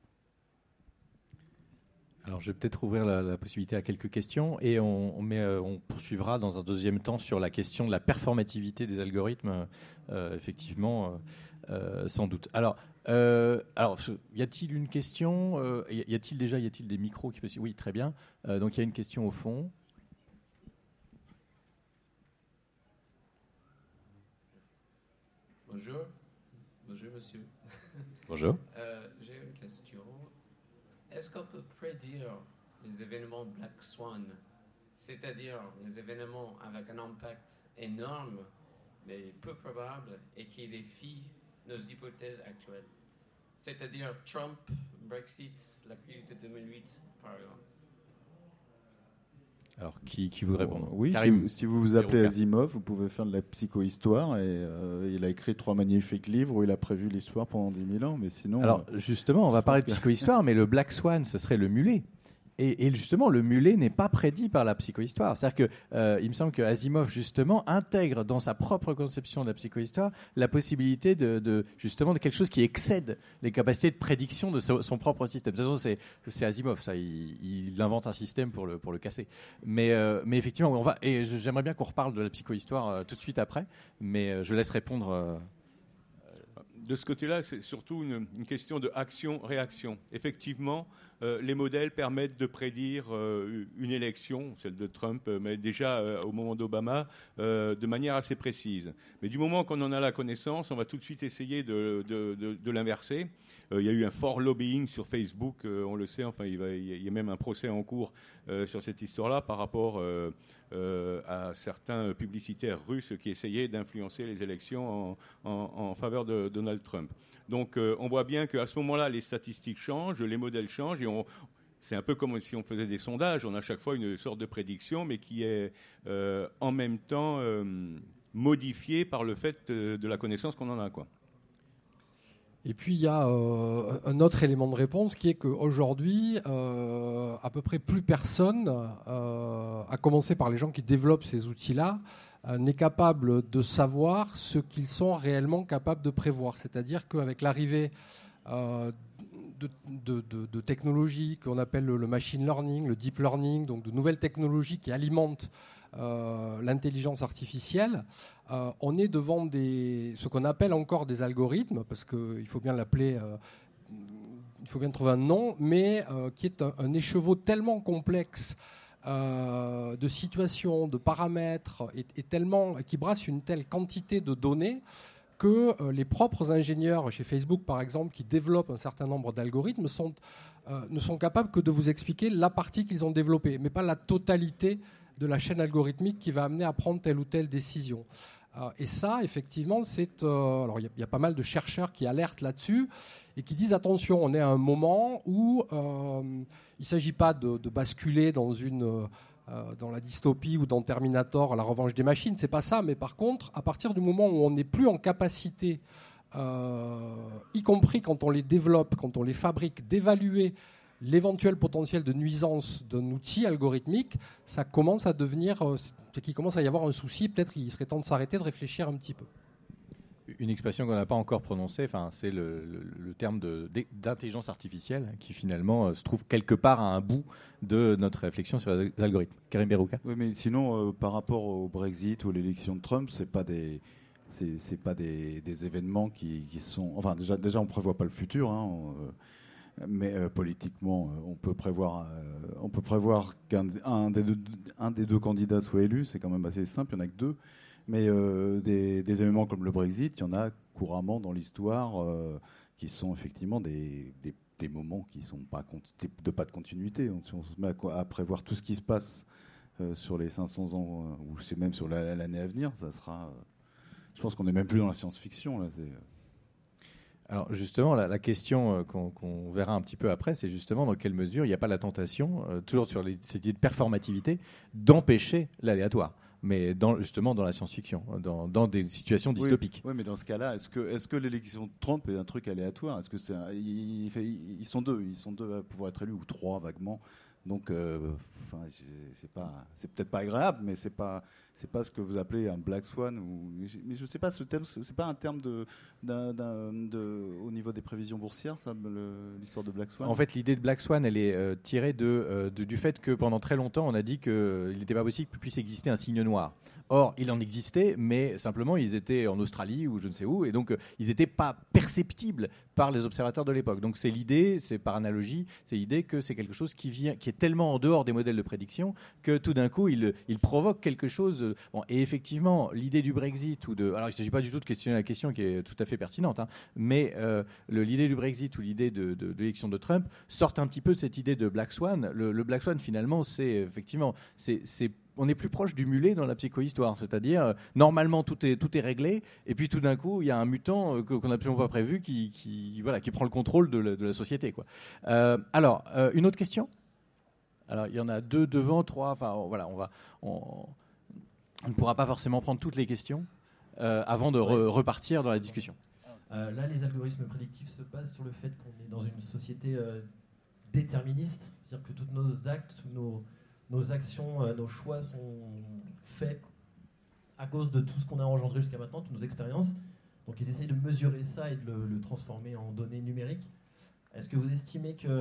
Alors, je vais peut-être ouvrir la, la possibilité à quelques questions et on, on, met, euh, on poursuivra dans un deuxième temps sur la question de la performativité des algorithmes, euh, effectivement, euh, euh, sans doute. Alors, euh, alors, y a-t-il une question euh, Y a-t-il déjà y a-t-il des micros qui peuvent... Oui, très bien. Euh, donc, il y a une question au fond. Bonjour. Bonjour, monsieur. Bonjour. Euh, j'ai une question. Est-ce qu'on peut prédire les événements Black Swan, c'est-à-dire les événements avec un impact énorme, mais peu probable, et qui défient nos hypothèses actuelles? C'est-à-dire Trump, Brexit, la crise de deux mille huit, par exemple. Alors, qui, qui veut répondre? Oui, Karim, si, si vous vous appelez Bérouka. Asimov, vous pouvez faire de la psychohistoire. Et, euh, il a écrit trois magnifiques livres où il a prévu l'histoire pendant dix mille ans. Mais sinon, Alors, euh, justement, on va je parler de pense que- psychohistoire, mais le Black Swan, ce serait le mulet. Et, et justement, le mulet n'est pas prédit par la psychohistoire. C'est-à-dire que, euh, il me semble que Asimov, justement, intègre dans sa propre conception de la psychohistoire la possibilité de, de justement, de quelque chose qui excède les capacités de prédiction de so- son propre système. De toute façon, c'est, c'est Asimov, ça. Il, il invente un système pour le, pour le casser. Mais, euh, mais effectivement, on va, et j'aimerais bien qu'on reparle de la psychohistoire euh, tout de suite après, mais euh, je laisse répondre. Euh, De ce côté-là, c'est surtout une, une question de action-réaction. Effectivement, euh, les modèles permettent de prédire euh, une élection, celle de Trump, euh, mais déjà euh, au moment d'Obama, euh, de manière assez précise. Mais du moment qu'on en a la connaissance, on va tout de suite essayer de, de, de, de l'inverser. Euh, il y a eu un fort lobbying sur Facebook, euh, on le sait, enfin, il, va, il y a même un procès en cours euh, sur cette histoire-là par rapport euh, euh, à certains publicitaires russes qui essayaient d'influencer les élections en, en, en faveur de Donald Trump. Donc euh, on voit bien qu'à ce moment-là, les statistiques changent, les modèles changent, et on, c'est un peu comme si on faisait des sondages. On a à chaque fois une sorte de prédiction, mais qui est euh, en même temps euh, modifiée par le fait euh, de la connaissance qu'on en a, quoi. Et puis il y a euh, un autre élément de réponse qui est qu'aujourd'hui, euh, à peu près plus personne, euh, à commencer par les gens qui développent ces outils-là, euh, n'est capable de savoir ce qu'ils sont réellement capables de prévoir. C'est-à-dire qu'avec l'arrivée euh, de, de, de, de technologies qu'on appelle le, le machine learning, le deep learning, donc de nouvelles technologies qui alimentent Euh, l'intelligence artificielle, euh, on est devant des, ce qu'on appelle encore des algorithmes, parce qu'il faut bien l'appeler, euh, il faut bien trouver un nom, mais euh, qui est un, un écheveau tellement complexe euh, de situations, de paramètres, et, et tellement, qui brasse une telle quantité de données que euh, les propres ingénieurs chez Facebook, par exemple, qui développent un certain nombre d'algorithmes, sont, euh, ne sont capables que de vous expliquer la partie qu'ils ont développée, mais pas la totalité de la chaîne algorithmique qui va amener à prendre telle ou telle décision. Euh, et ça, effectivement, c'est... Euh, alors, il y, y a pas mal de chercheurs qui alertent là-dessus et qui disent, attention, on est à un moment où euh, il ne s'agit pas de, de basculer dans, une, euh, dans la dystopie ou dans Terminator, la revanche des machines, c'est pas ça. Mais par contre, à partir du moment où on n'est plus en capacité, euh, y compris quand on les développe, quand on les fabrique, d'évaluer l'éventuel potentiel de nuisance d'un outil algorithmique, ça commence à devenir, euh, c'est qu'il commence à y avoir un souci. Peut-être qu'il serait temps de s'arrêter, de réfléchir un petit peu. Une expression qu'on n'a pas encore prononcée, enfin, c'est le, le, le terme de, d'intelligence artificielle qui finalement euh, se trouve quelque part à un bout de notre réflexion sur les algorithmes. Karim Bérouka. Oui, mais sinon, euh, par rapport au Brexit ou à l'élection de Trump, c'est pas des, c'est, c'est pas des, des événements qui, qui sont. Enfin, déjà, déjà, on prévoit pas le futur. Hein, on, euh, Mais euh, politiquement, euh, on peut prévoir, euh, on peut prévoir qu'un un des, deux, un des deux candidats soit élu. C'est quand même assez simple. Il n'y en a que deux. mais euh, des, des événements comme le Brexit, il y en a couramment dans l'histoire euh, qui sont effectivement des, des, des moments qui sont pas de pas de continuité. Si on se met à, à prévoir tout ce qui se passe euh, sur les cinq cents ans euh, ou c'est même sur la, l'année à venir, ça sera. Euh, je pense qu'on n'est même plus dans la science-fiction là. C'est, Alors justement, la, la question euh, qu'on, qu'on verra un petit peu après, c'est justement dans quelle mesure il n'y a pas la tentation, euh, toujours sur les, cette idée de performativité, d'empêcher l'aléatoire, mais dans, justement dans la science-fiction, dans, dans des situations dystopiques. Oui, oui, mais dans ce cas-là, est-ce que, est-ce que l'élection de Trump est un truc aléatoire ? Est-ce que c'est un, il, il fait, ils sont deux, ils sont deux à pouvoir être élus, ou trois vaguement. Donc, euh, enfin, c'est, c'est pas, c'est peut-être pas agréable, mais c'est pas, c'est pas ce que vous appelez un black swan. Ou, mais je sais pas, ce terme, c'est pas un terme de, d'un, d'un, de, au niveau des prévisions boursières, ça, le, l'histoire de black swan. En fait, l'idée de black swan, elle est euh, tirée de, euh, de, du fait que pendant très longtemps, on a dit qu'il n'était pas possible qu'il puisse exister un signe noir. Or, il en existait, mais simplement, ils étaient en Australie ou je ne sais où, et donc euh, ils n'étaient pas perceptibles par les observateurs de l'époque. Donc, c'est l'idée, c'est par analogie, c'est l'idée que c'est quelque chose qui vient, qui est tellement en dehors des modèles de prédiction que tout d'un coup, il, il provoque quelque chose. De, bon, et effectivement, l'idée du Brexit ou de, alors il ne s'agit pas du tout de questionner la question qui est tout à fait pertinente, hein, mais euh, le, l'idée du Brexit ou l'idée de, de, de l'élection de Trump sortent un petit peu de cette idée de black swan. Le, le black swan, finalement, c'est effectivement, c'est, c'est on est plus proche du mulet dans la psychohistoire, c'est-à-dire euh, normalement tout est, tout est réglé, et puis tout d'un coup il y a un mutant euh, qu'on n'a absolument pas prévu qui, qui, voilà, qui prend le contrôle de la, de la société, quoi. Euh, alors, euh, une autre question ? Alors il y en a deux devant, trois, enfin voilà, on, va, on, on ne pourra pas forcément prendre toutes les questions euh, avant de re, repartir dans la discussion. Euh, là, les algorithmes prédictifs se basent sur le fait qu'on est dans une société euh, déterministe, c'est-à-dire que tous nos actes, tous nos... Nos actions, euh, nos choix sont faits à cause de tout ce qu'on a engendré jusqu'à maintenant, toutes nos expériences. Donc ils essayent de mesurer ça et de le, le transformer en données numériques. Est-ce que vous estimez qu'il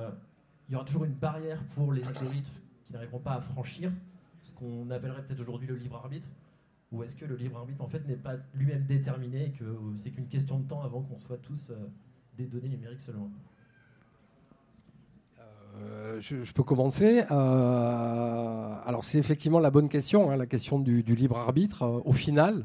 y aura toujours une barrière pour les algorithmes qui n'arriveront pas à franchir ce qu'on appellerait peut-être aujourd'hui le libre arbitre ? Ou est-ce que le libre arbitre en fait, n'est pas lui-même déterminé et que c'est qu'une question de temps avant qu'on soit tous euh, des données numériques seulement ? Euh, je, je peux commencer. Euh, alors c'est effectivement la bonne question, hein, la question du, du libre arbitre. Euh, au final,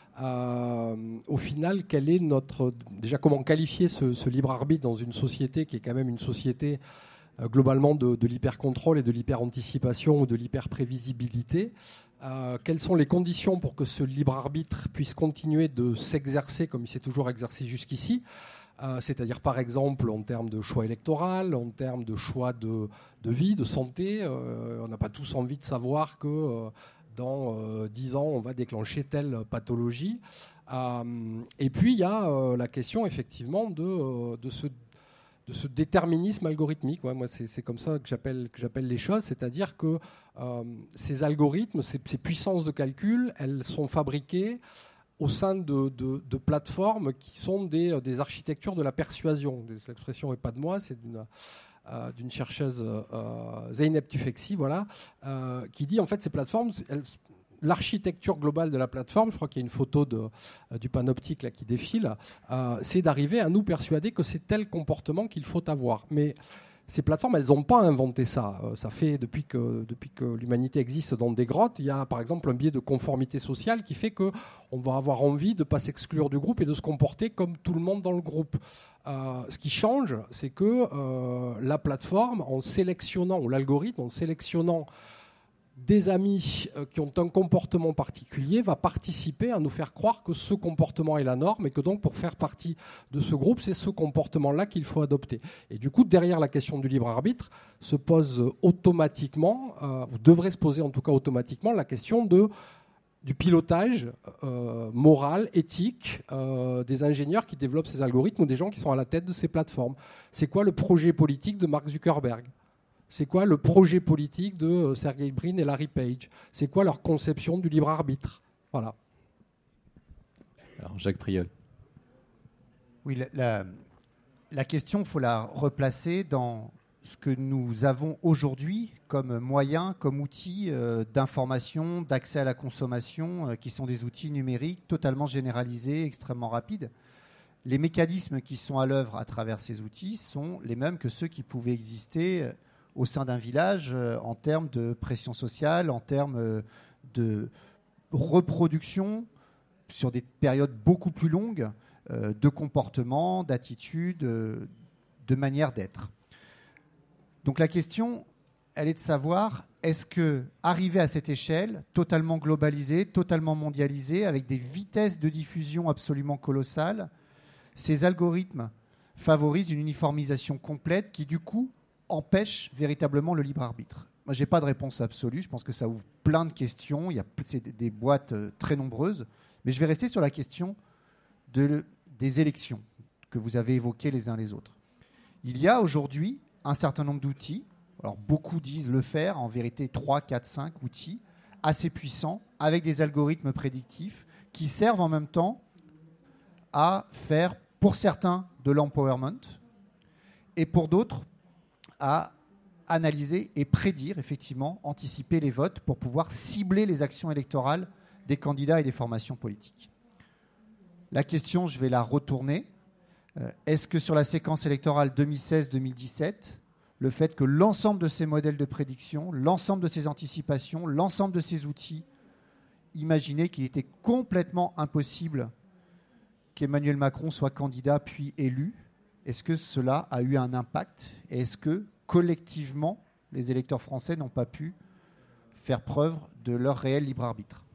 euh, au final, quel est notre déjà comment qualifier ce, ce libre arbitre dans une société qui est quand même une société euh, globalement de, de l'hyper-contrôle et de l'hyper-anticipation ou de l'hyper-prévisibilité. Euh, quelles sont les conditions pour que ce libre arbitre puisse continuer de s'exercer comme il s'est toujours exercé jusqu'ici ? Euh, c'est-à-dire par exemple en termes de choix électoral, en termes de choix de, de vie, de santé. Euh, on n'a pas tous envie de savoir que euh, dans euh, dix ans, on va déclencher telle pathologie. Euh, et puis il y a euh, la question effectivement de, euh, de, ce, de ce déterminisme algorithmique. Ouais, moi, c'est, c'est comme ça que j'appelle, que j'appelle les choses, c'est-à-dire que euh, ces algorithmes, ces, ces puissances de calcul, elles sont fabriquées au sein de, de, de plateformes qui sont des, des architectures de la persuasion. L'expression n'est pas de moi, c'est d'une, euh, d'une chercheuse, euh, Zeynep Tufekci, voilà, euh, qui dit en fait ces plateformes, elles, l'architecture globale de la plateforme, je crois qu'il y a une photo de, euh, du panoptique là, qui défile, euh, c'est d'arriver à nous persuader que c'est tel comportement qu'il faut avoir. Mais ces plateformes, elles n'ont pas inventé ça. Ça fait depuis que, depuis que l'humanité existe dans des grottes, il y a par exemple un biais de conformité sociale qui fait qu'on va avoir envie de ne pas s'exclure du groupe et de se comporter comme tout le monde dans le groupe. Euh, ce qui change, c'est que euh, la plateforme, en sélectionnant, ou l'algorithme, en sélectionnant des amis qui ont un comportement particulier, va participer à nous faire croire que ce comportement est la norme et que donc pour faire partie de ce groupe, c'est ce comportement-là qu'il faut adopter. Et du coup, derrière la question du libre arbitre, se pose automatiquement, euh, ou devrait se poser en tout cas automatiquement, la question de, du pilotage euh, moral, éthique euh, des ingénieurs qui développent ces algorithmes ou des gens qui sont à la tête de ces plateformes. C'est quoi le projet politique de Mark Zuckerberg ? C'est quoi le projet politique de Sergey Brin et Larry Page ? C'est quoi leur conception du libre arbitre ? Voilà. Alors, Jacques Priol. Oui, la, la, la question, il faut la replacer dans ce que nous avons aujourd'hui comme moyens, comme outils euh, d'information, d'accès à la consommation, euh, qui sont des outils numériques totalement généralisés, extrêmement rapides. Les mécanismes qui sont à l'œuvre à travers ces outils sont les mêmes que ceux qui pouvaient exister euh, au sein d'un village euh, en termes de pression sociale, en termes euh, de reproduction sur des périodes beaucoup plus longues euh, de comportements, d'attitudes, euh, de manière d'être. Donc la question, elle est de savoir, est-ce que arriver à cette échelle, totalement globalisée, totalement mondialisée, avec des vitesses de diffusion absolument colossales, ces algorithmes favorisent une uniformisation complète qui, du coup, empêche véritablement le libre arbitre? Moi, je n'ai pas de réponse absolue. Je pense que ça ouvre plein de questions. Il y a c'est des boîtes très nombreuses. Mais je vais rester sur la question de, des élections que vous avez évoquées les uns les autres. Il y a aujourd'hui un certain nombre d'outils. Alors, beaucoup disent le faire. En vérité, trois, quatre, cinq outils assez puissants avec des algorithmes prédictifs qui servent en même temps à faire, pour certains, de l'empowerment et pour d'autres, à analyser et prédire, effectivement, anticiper les votes pour pouvoir cibler les actions électorales des candidats et des formations politiques. La question, je vais la retourner. Euh, est-ce que sur la séquence électorale deux mille seize deux mille dix-sept, le fait que l'ensemble de ces modèles de prédiction, l'ensemble de ces anticipations, l'ensemble de ces outils, imaginez qu'il était complètement impossible qu'Emmanuel Macron soit candidat puis élu, est-ce que cela a eu un impact? Et est-ce que, collectivement, les électeurs français n'ont pas pu faire preuve de leur réel libre arbitre?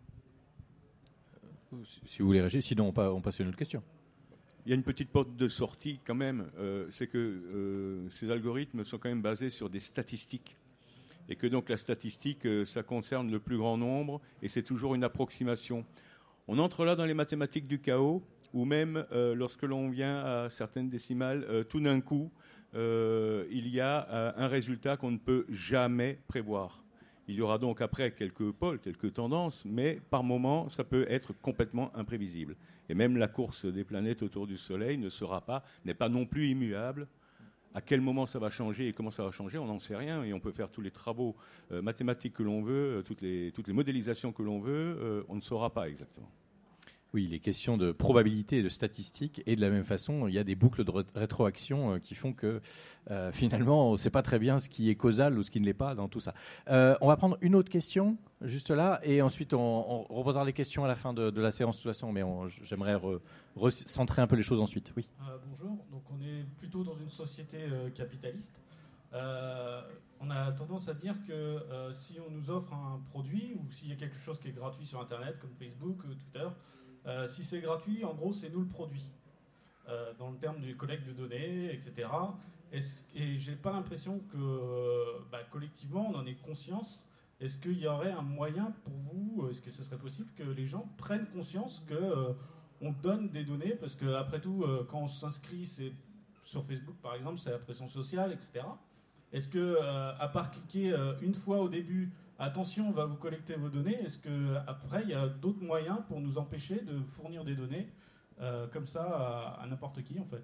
Si vous voulez réagir, sinon on, on passe à une autre question. Il y a une petite porte de sortie quand même, euh, c'est que euh, ces algorithmes sont quand même basés sur des statistiques. Et que donc la statistique, euh, ça concerne le plus grand nombre, et c'est toujours une approximation. On entre là dans les mathématiques du chaos, ou même euh, lorsque l'on vient à certaines décimales, euh, tout d'un coup, euh, il y a euh, un résultat qu'on ne peut jamais prévoir. Il y aura donc après quelques pôles, quelques tendances, mais par moment, ça peut être complètement imprévisible. Et même la course des planètes autour du Soleil ne sera pas, n'est pas non plus immuable. À quel moment ça va changer et comment ça va changer, on n'en sait rien. Et on peut faire tous les travaux euh, mathématiques que l'on veut, euh, toutes, les, toutes les modélisations que l'on veut, euh, on ne saura pas exactement. Oui, les questions de probabilité et de statistiques. Et de la même façon, il y a des boucles de rétroaction euh, qui font que euh, finalement, on ne sait pas très bien ce qui est causal ou ce qui ne l'est pas dans tout ça. Euh, on va prendre une autre question, juste là, et ensuite on, on reposera les questions à la fin de, de la séance de toute façon, mais on, j'aimerais re, recentrer un peu les choses ensuite. Oui. Euh, bonjour, donc on est plutôt dans une société euh, capitaliste. Euh, on a tendance à dire que euh, si on nous offre un produit ou s'il y a quelque chose qui est gratuit sur Internet, comme Facebook, euh, Twitter, Euh, si c'est gratuit, en gros, c'est nous le produit, euh, dans le terme du collecte de données, et cetera. Est-ce, et j'ai pas l'impression que, euh, bah, collectivement, on en ait conscience. Est-ce qu'il y aurait un moyen pour vous, est-ce que ce serait possible que les gens prennent conscience qu'on euh, donne des données, parce qu'après tout, euh, quand on s'inscrit, c'est sur Facebook, par exemple, c'est la pression sociale, et cetera. Est-ce que, euh, à part cliquer euh, une fois au début, attention, on va vous collecter vos données, est-ce qu'après, il y a d'autres moyens pour nous empêcher de fournir des données euh, comme ça à, à n'importe qui, en fait?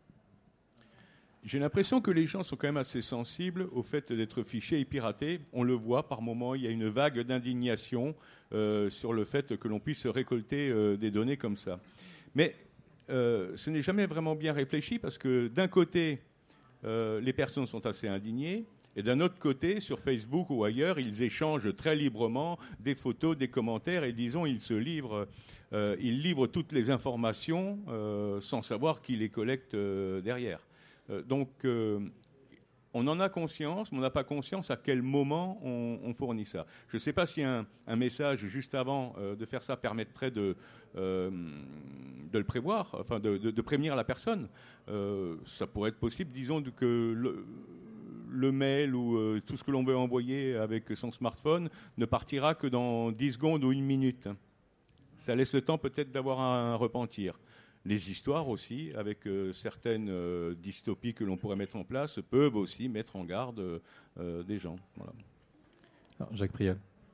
J'ai l'impression que les gens sont quand même assez sensibles au fait d'être fichés et piratés. On le voit, par moments, il y a une vague d'indignation euh, sur le fait que l'on puisse récolter euh, des données comme ça. Mais euh, ce n'est jamais vraiment bien réfléchi, parce que d'un côté, euh, les personnes sont assez indignées, et d'un autre côté, sur Facebook ou ailleurs, ils échangent très librement des photos, des commentaires, et disons, ils se livrent, euh, ils livrent toutes les informations euh, sans savoir qui les collecte euh, derrière. Euh, donc, euh, on en a conscience, mais on n'a pas conscience à quel moment on, on fournit ça. Je ne sais pas si un, un message juste avant euh, de faire ça permettrait de, euh, de le prévoir, enfin de, de, de prévenir la personne. Euh, ça pourrait être possible, disons, que le, le mail ou euh, tout ce que l'on veut envoyer avec son smartphone ne partira que dans dix secondes ou une minute. Ça laisse le temps peut-être d'avoir un, un repentir. Les histoires aussi, avec euh, certaines euh, dystopies que l'on pourrait mettre en place, peuvent aussi mettre en garde euh, des gens. Voilà. Alors, Jacques Prial.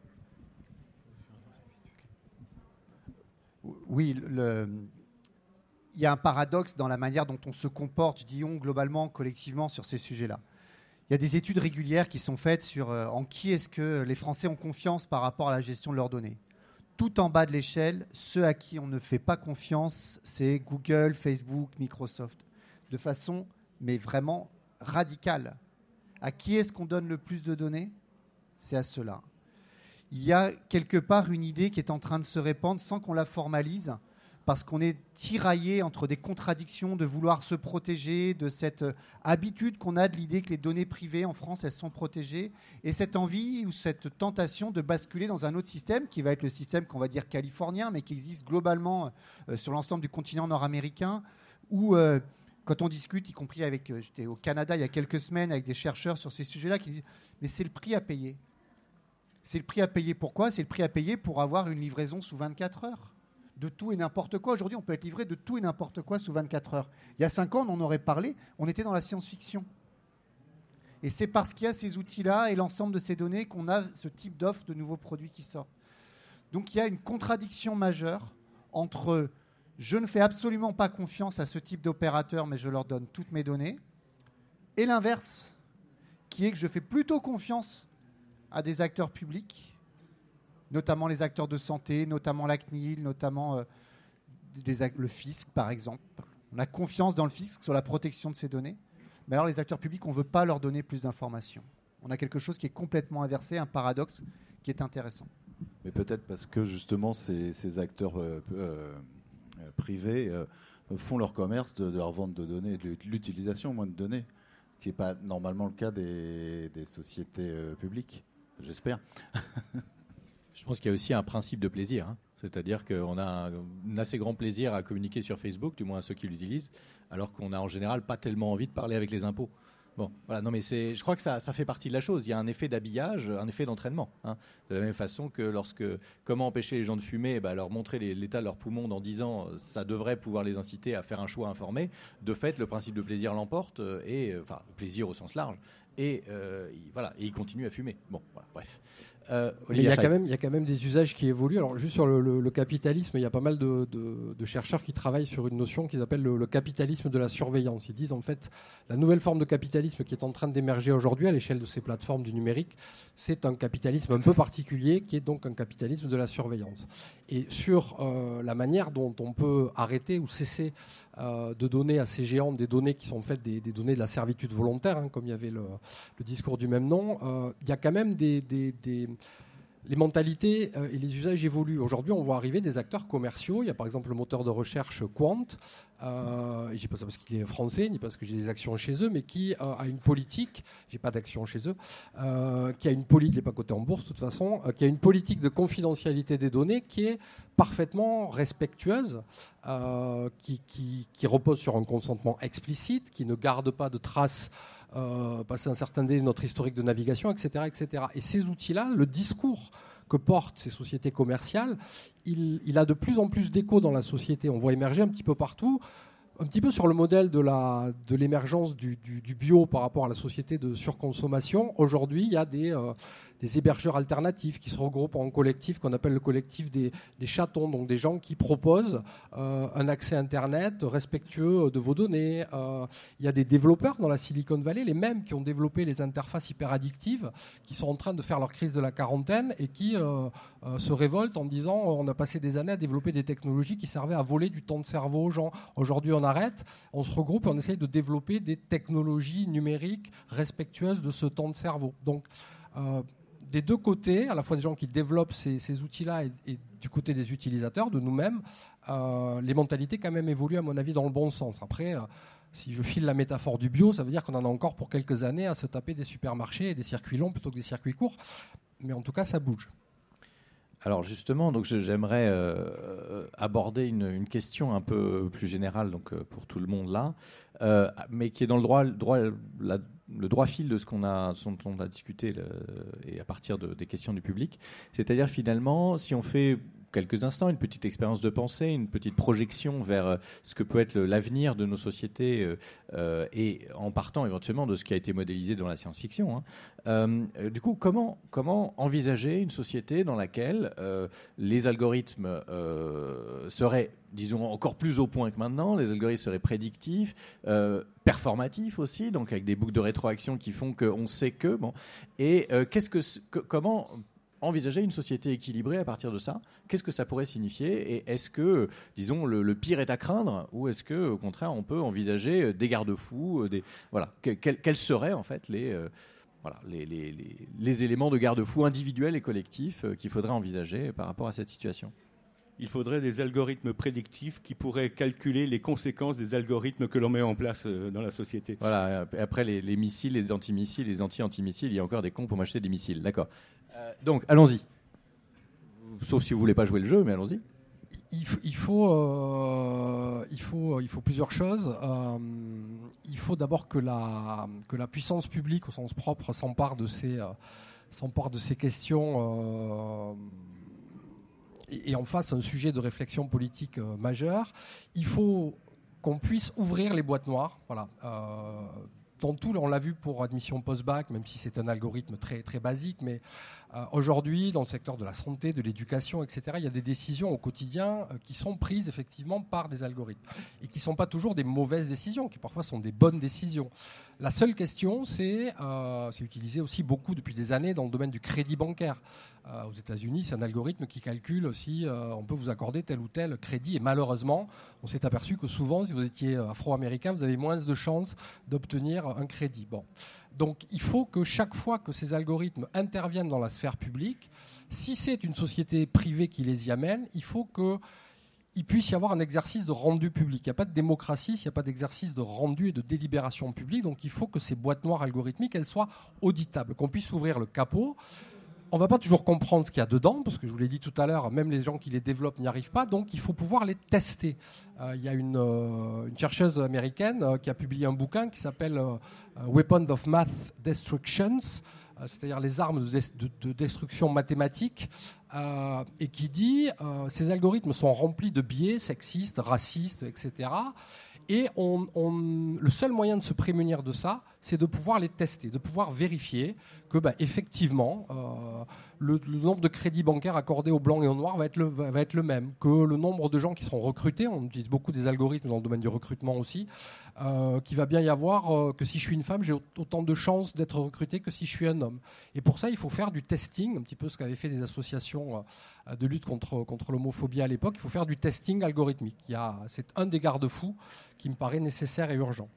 Oui, le... il y a un paradoxe dans la manière dont on se comporte, je dis on, globalement, collectivement, sur ces sujets-là. Il y a des études régulières qui sont faites sur euh, en qui est-ce que les Français ont confiance par rapport à la gestion de leurs données. Tout en bas de l'échelle, ceux à qui on ne fait pas confiance, c'est Google, Facebook, Microsoft. De façon, mais vraiment radicale. À qui est-ce qu'on donne le plus de données? C'est à ceux-là. il y a quelque part une idée qui est en train de se répandre sans qu'on la formalise, parce qu'on est tiraillé entre des contradictions de vouloir se protéger, de cette habitude qu'on a de l'idée que les données privées en France, elles sont protégées, et cette envie ou cette tentation de basculer dans un autre système, qui va être le système qu'on va dire californien, mais qui existe globalement euh, sur l'ensemble du continent nord-américain, où euh, quand on discute, y compris avec, euh, j'étais au Canada il y a quelques semaines, avec des chercheurs sur ces sujets-là, qui disent « mais c'est le prix à payer ». C'est le prix à payer pourquoi ? C'est le prix à payer pour avoir une livraison sous vingt-quatre heures. De tout et n'importe quoi. Aujourd'hui, on peut être livré de tout et n'importe quoi sous vingt-quatre heures. Il y a cinq ans, on en aurait parlé, on était dans la science-fiction. Et c'est parce qu'il y a ces outils-là et l'ensemble de ces données qu'on a ce type d'offre de nouveaux produits qui sortent. Donc il y a une contradiction majeure entre je ne fais absolument pas confiance à ce type d'opérateurs, mais je leur donne toutes mes données, et l'inverse, qui est que je fais plutôt confiance à des acteurs publics, notamment les acteurs de santé, notamment la C N I L, notamment euh, les, le fisc, par exemple. On a confiance dans le fisc sur la protection de ces données. Mais alors, les acteurs publics, on ne veut pas leur donner plus d'informations. On a quelque chose qui est complètement inversé, un paradoxe qui est intéressant. Mais peut-être parce que, justement, ces, ces acteurs euh, euh, privés euh, font leur commerce de, de leur vente de données et de l'utilisation moins de données, qui n'est pas normalement le cas des, des sociétés euh, publiques, j'espère. Je pense qu'il y a aussi un principe de plaisir, hein. C'est-à-dire qu'on a un, un assez grand plaisir à communiquer sur Facebook, du moins à ceux qui l'utilisent, alors qu'on n'a en général pas tellement envie de parler avec les impôts. Bon, voilà, non mais c'est, je crois que ça, ça fait partie de la chose. Il y a un effet d'habillage, un effet d'entraînement. Hein. De la même façon que lorsque, comment empêcher les gens de fumer, bah, leur montrer les, l'état de leurs poumons en disant ça devrait pouvoir les inciter à faire un choix informé. De fait, le principe de plaisir l'emporte, et, enfin, plaisir au sens large. Et euh, il, voilà, et ils continuent à fumer. Bon, voilà, bref. Euh, Mais il y a quand même, il y a quand même des usages qui évoluent. Alors juste sur le, le, le capitalisme, il y a pas mal de, de, de chercheurs qui travaillent sur une notion qu'ils appellent le, le capitalisme de la surveillance. Ils disent en fait la nouvelle forme de capitalisme qui est en train d'émerger aujourd'hui à l'échelle de ces plateformes du numérique, c'est un capitalisme un peu particulier qui est donc un capitalisme de la surveillance. Et sur euh, la manière dont on peut arrêter ou cesser euh, de donner à ces géants des données qui sont en fait des, des données de la servitude volontaire, hein, comme il y avait le, le discours du même nom, euh, il y a quand même des, des, des les mentalités euh, et les usages évoluent. Aujourd'hui, on voit arriver des acteurs commerciaux. Il y a par exemple le moteur de recherche Quant, euh, et je dis pas ça parce qu'il est français, ni parce que j'ai des actions chez eux, mais qui euh, a une politique, j'ai pas d'actions chez eux, euh, qui a une politique, il n'est pas coté en bourse de toute façon, euh, qui a une politique de confidentialité des données qui est parfaitement respectueuse, euh, qui, qui, qui repose sur un consentement explicite, qui ne garde pas de traces Euh, passer un certain délai de notre historique de navigation, et cetera, et cetera. Et ces outils-là, le discours que portent ces sociétés commerciales, il, il a de plus en plus d'écho dans la société. On voit émerger un petit peu partout, un petit peu sur le modèle de, la, de l'émergence du, du, du bio par rapport à la société de surconsommation. Aujourd'hui, il y a des, euh, des hébergeurs alternatifs qui se regroupent en collectif qu'on appelle le collectif des, des chatons, donc des gens qui proposent euh, un accès Internet respectueux de vos données. Euh, il y a des développeurs dans la Silicon Valley, les mêmes qui ont développé les interfaces hyperaddictives, qui sont en train de faire leur crise de la quarantaine et qui euh, euh, se révoltent en disant on a passé des années à développer des technologies qui servaient à voler du temps de cerveau aux gens. Aujourd'hui, on arrête, on se regroupe et on essaye de développer des technologies numériques respectueuses de ce temps de cerveau. Donc, euh, des deux côtés, à la fois des gens qui développent ces, ces outils-là et, et du côté des utilisateurs, de nous-mêmes, euh, les mentalités quand même évoluent à mon avis dans le bon sens. Après, euh, si je file la métaphore du bio, ça veut dire qu'on en a encore pour quelques années à se taper des supermarchés et des circuits longs plutôt que des circuits courts. Mais en tout cas, ça bouge. Alors justement, donc j'aimerais euh, aborder une, une question un peu plus générale donc, pour tout le monde là, euh, mais qui est dans le droit, droit, la, le droit fil de ce qu'on a, dont on a discuté le, et à partir de, des questions du public. C'est-à-dire finalement, si on fait quelques instants, une petite expérience de pensée, une petite projection vers ce que peut être l'avenir de nos sociétés euh, euh, et en partant éventuellement de ce qui a été modélisé dans la science-fiction. Hein. Euh, du coup, comment, comment envisager une société dans laquelle euh, les algorithmes euh, seraient, disons, encore plus au point que maintenant, les algorithmes seraient prédictifs, euh, performatifs aussi, donc avec des boucles de rétroaction qui font qu'on sait que... Bon, et euh, qu'est-ce que, que, comment... envisager une société équilibrée à partir de ça, qu'est-ce que ça pourrait signifier et est-ce que, disons, le, le pire est à craindre ou est-ce que, au contraire, on peut envisager des garde-fous, des voilà, que, quels, quels seraient en fait les, euh, voilà, les, les, les, les éléments de garde-fou individuels et collectifs euh, qu'il faudrait envisager par rapport à cette situation. Il faudrait des algorithmes prédictifs qui pourraient calculer les conséquences des algorithmes que l'on met en place euh, dans la société. Voilà, après les, les missiles, les antimissiles, les anti-antimissiles, il y a encore des cons pour m'acheter des missiles. D'accord. Euh, donc, allons-y. Sauf si vous ne voulez pas jouer le jeu, mais allons-y. Il faut, il, faut, euh, il, faut, il faut plusieurs choses. Euh, il faut d'abord que la, que la puissance publique, au sens propre, s'empare de ces, euh, s'empare de ces questions... Euh, et en face un sujet de réflexion politique euh, majeur. Il faut qu'on puisse ouvrir les boîtes noires. Voilà. Euh, dans tout, on l'a vu pour admission post-bac, même si c'est un algorithme très, très basique, mais euh, aujourd'hui, dans le secteur de la santé, de l'éducation, et cetera, il y a des décisions au quotidien euh, qui sont prises effectivement par des algorithmes et qui ne sont pas toujours des mauvaises décisions, qui parfois sont des bonnes décisions. La seule question, c'est, euh, c'est utilisé aussi beaucoup depuis des années dans le domaine du crédit bancaire. Euh, aux États-Unis, c'est un algorithme qui calcule si euh, on peut vous accorder tel ou tel crédit. Et malheureusement, on s'est aperçu que souvent, si vous étiez afro-américain, vous avez moins de chances d'obtenir un crédit. Bon. Donc, il faut que chaque fois que ces algorithmes interviennent dans la sphère publique, si c'est une société privée qui les y amène, il faut que il puisse y avoir un exercice de rendu public. Il n'y a pas de démocratie s'il n'y a pas d'exercice de rendu et de délibération publique. Donc il faut que ces boîtes noires algorithmiques, elles soient auditables, qu'on puisse ouvrir le capot. On ne va pas toujours comprendre ce qu'il y a dedans, parce que je vous l'ai dit tout à l'heure, même les gens qui les développent n'y arrivent pas, donc il faut pouvoir les tester. Euh, il y a une, euh, une chercheuse américaine euh, qui a publié un bouquin qui s'appelle euh, Weapons of Math Destructions, euh, c'est-à-dire les armes de, de, de destruction mathématique, euh, et qui dit euh, ces algorithmes sont remplis de biais sexistes, racistes, et cetera. Et on, on, le seul moyen de se prémunir de ça, c'est de pouvoir les tester, de pouvoir vérifier que, bah, effectivement, euh, le, le nombre de crédits bancaires accordés aux blancs et aux noirs va être, le, va être le même, que le nombre de gens qui seront recrutés, on utilise beaucoup des algorithmes dans le domaine du recrutement aussi, euh, qu'il va bien y avoir euh, que si je suis une femme, j'ai autant de chances d'être recruté que si je suis un homme. Et pour ça, il faut faire du testing, un petit peu ce qu'avaient fait des associations euh, de lutte contre, contre l'homophobie à l'époque. Il faut faire du testing algorithmique. Il y a, c'est un des garde-fous qui me paraît nécessaire et urgent.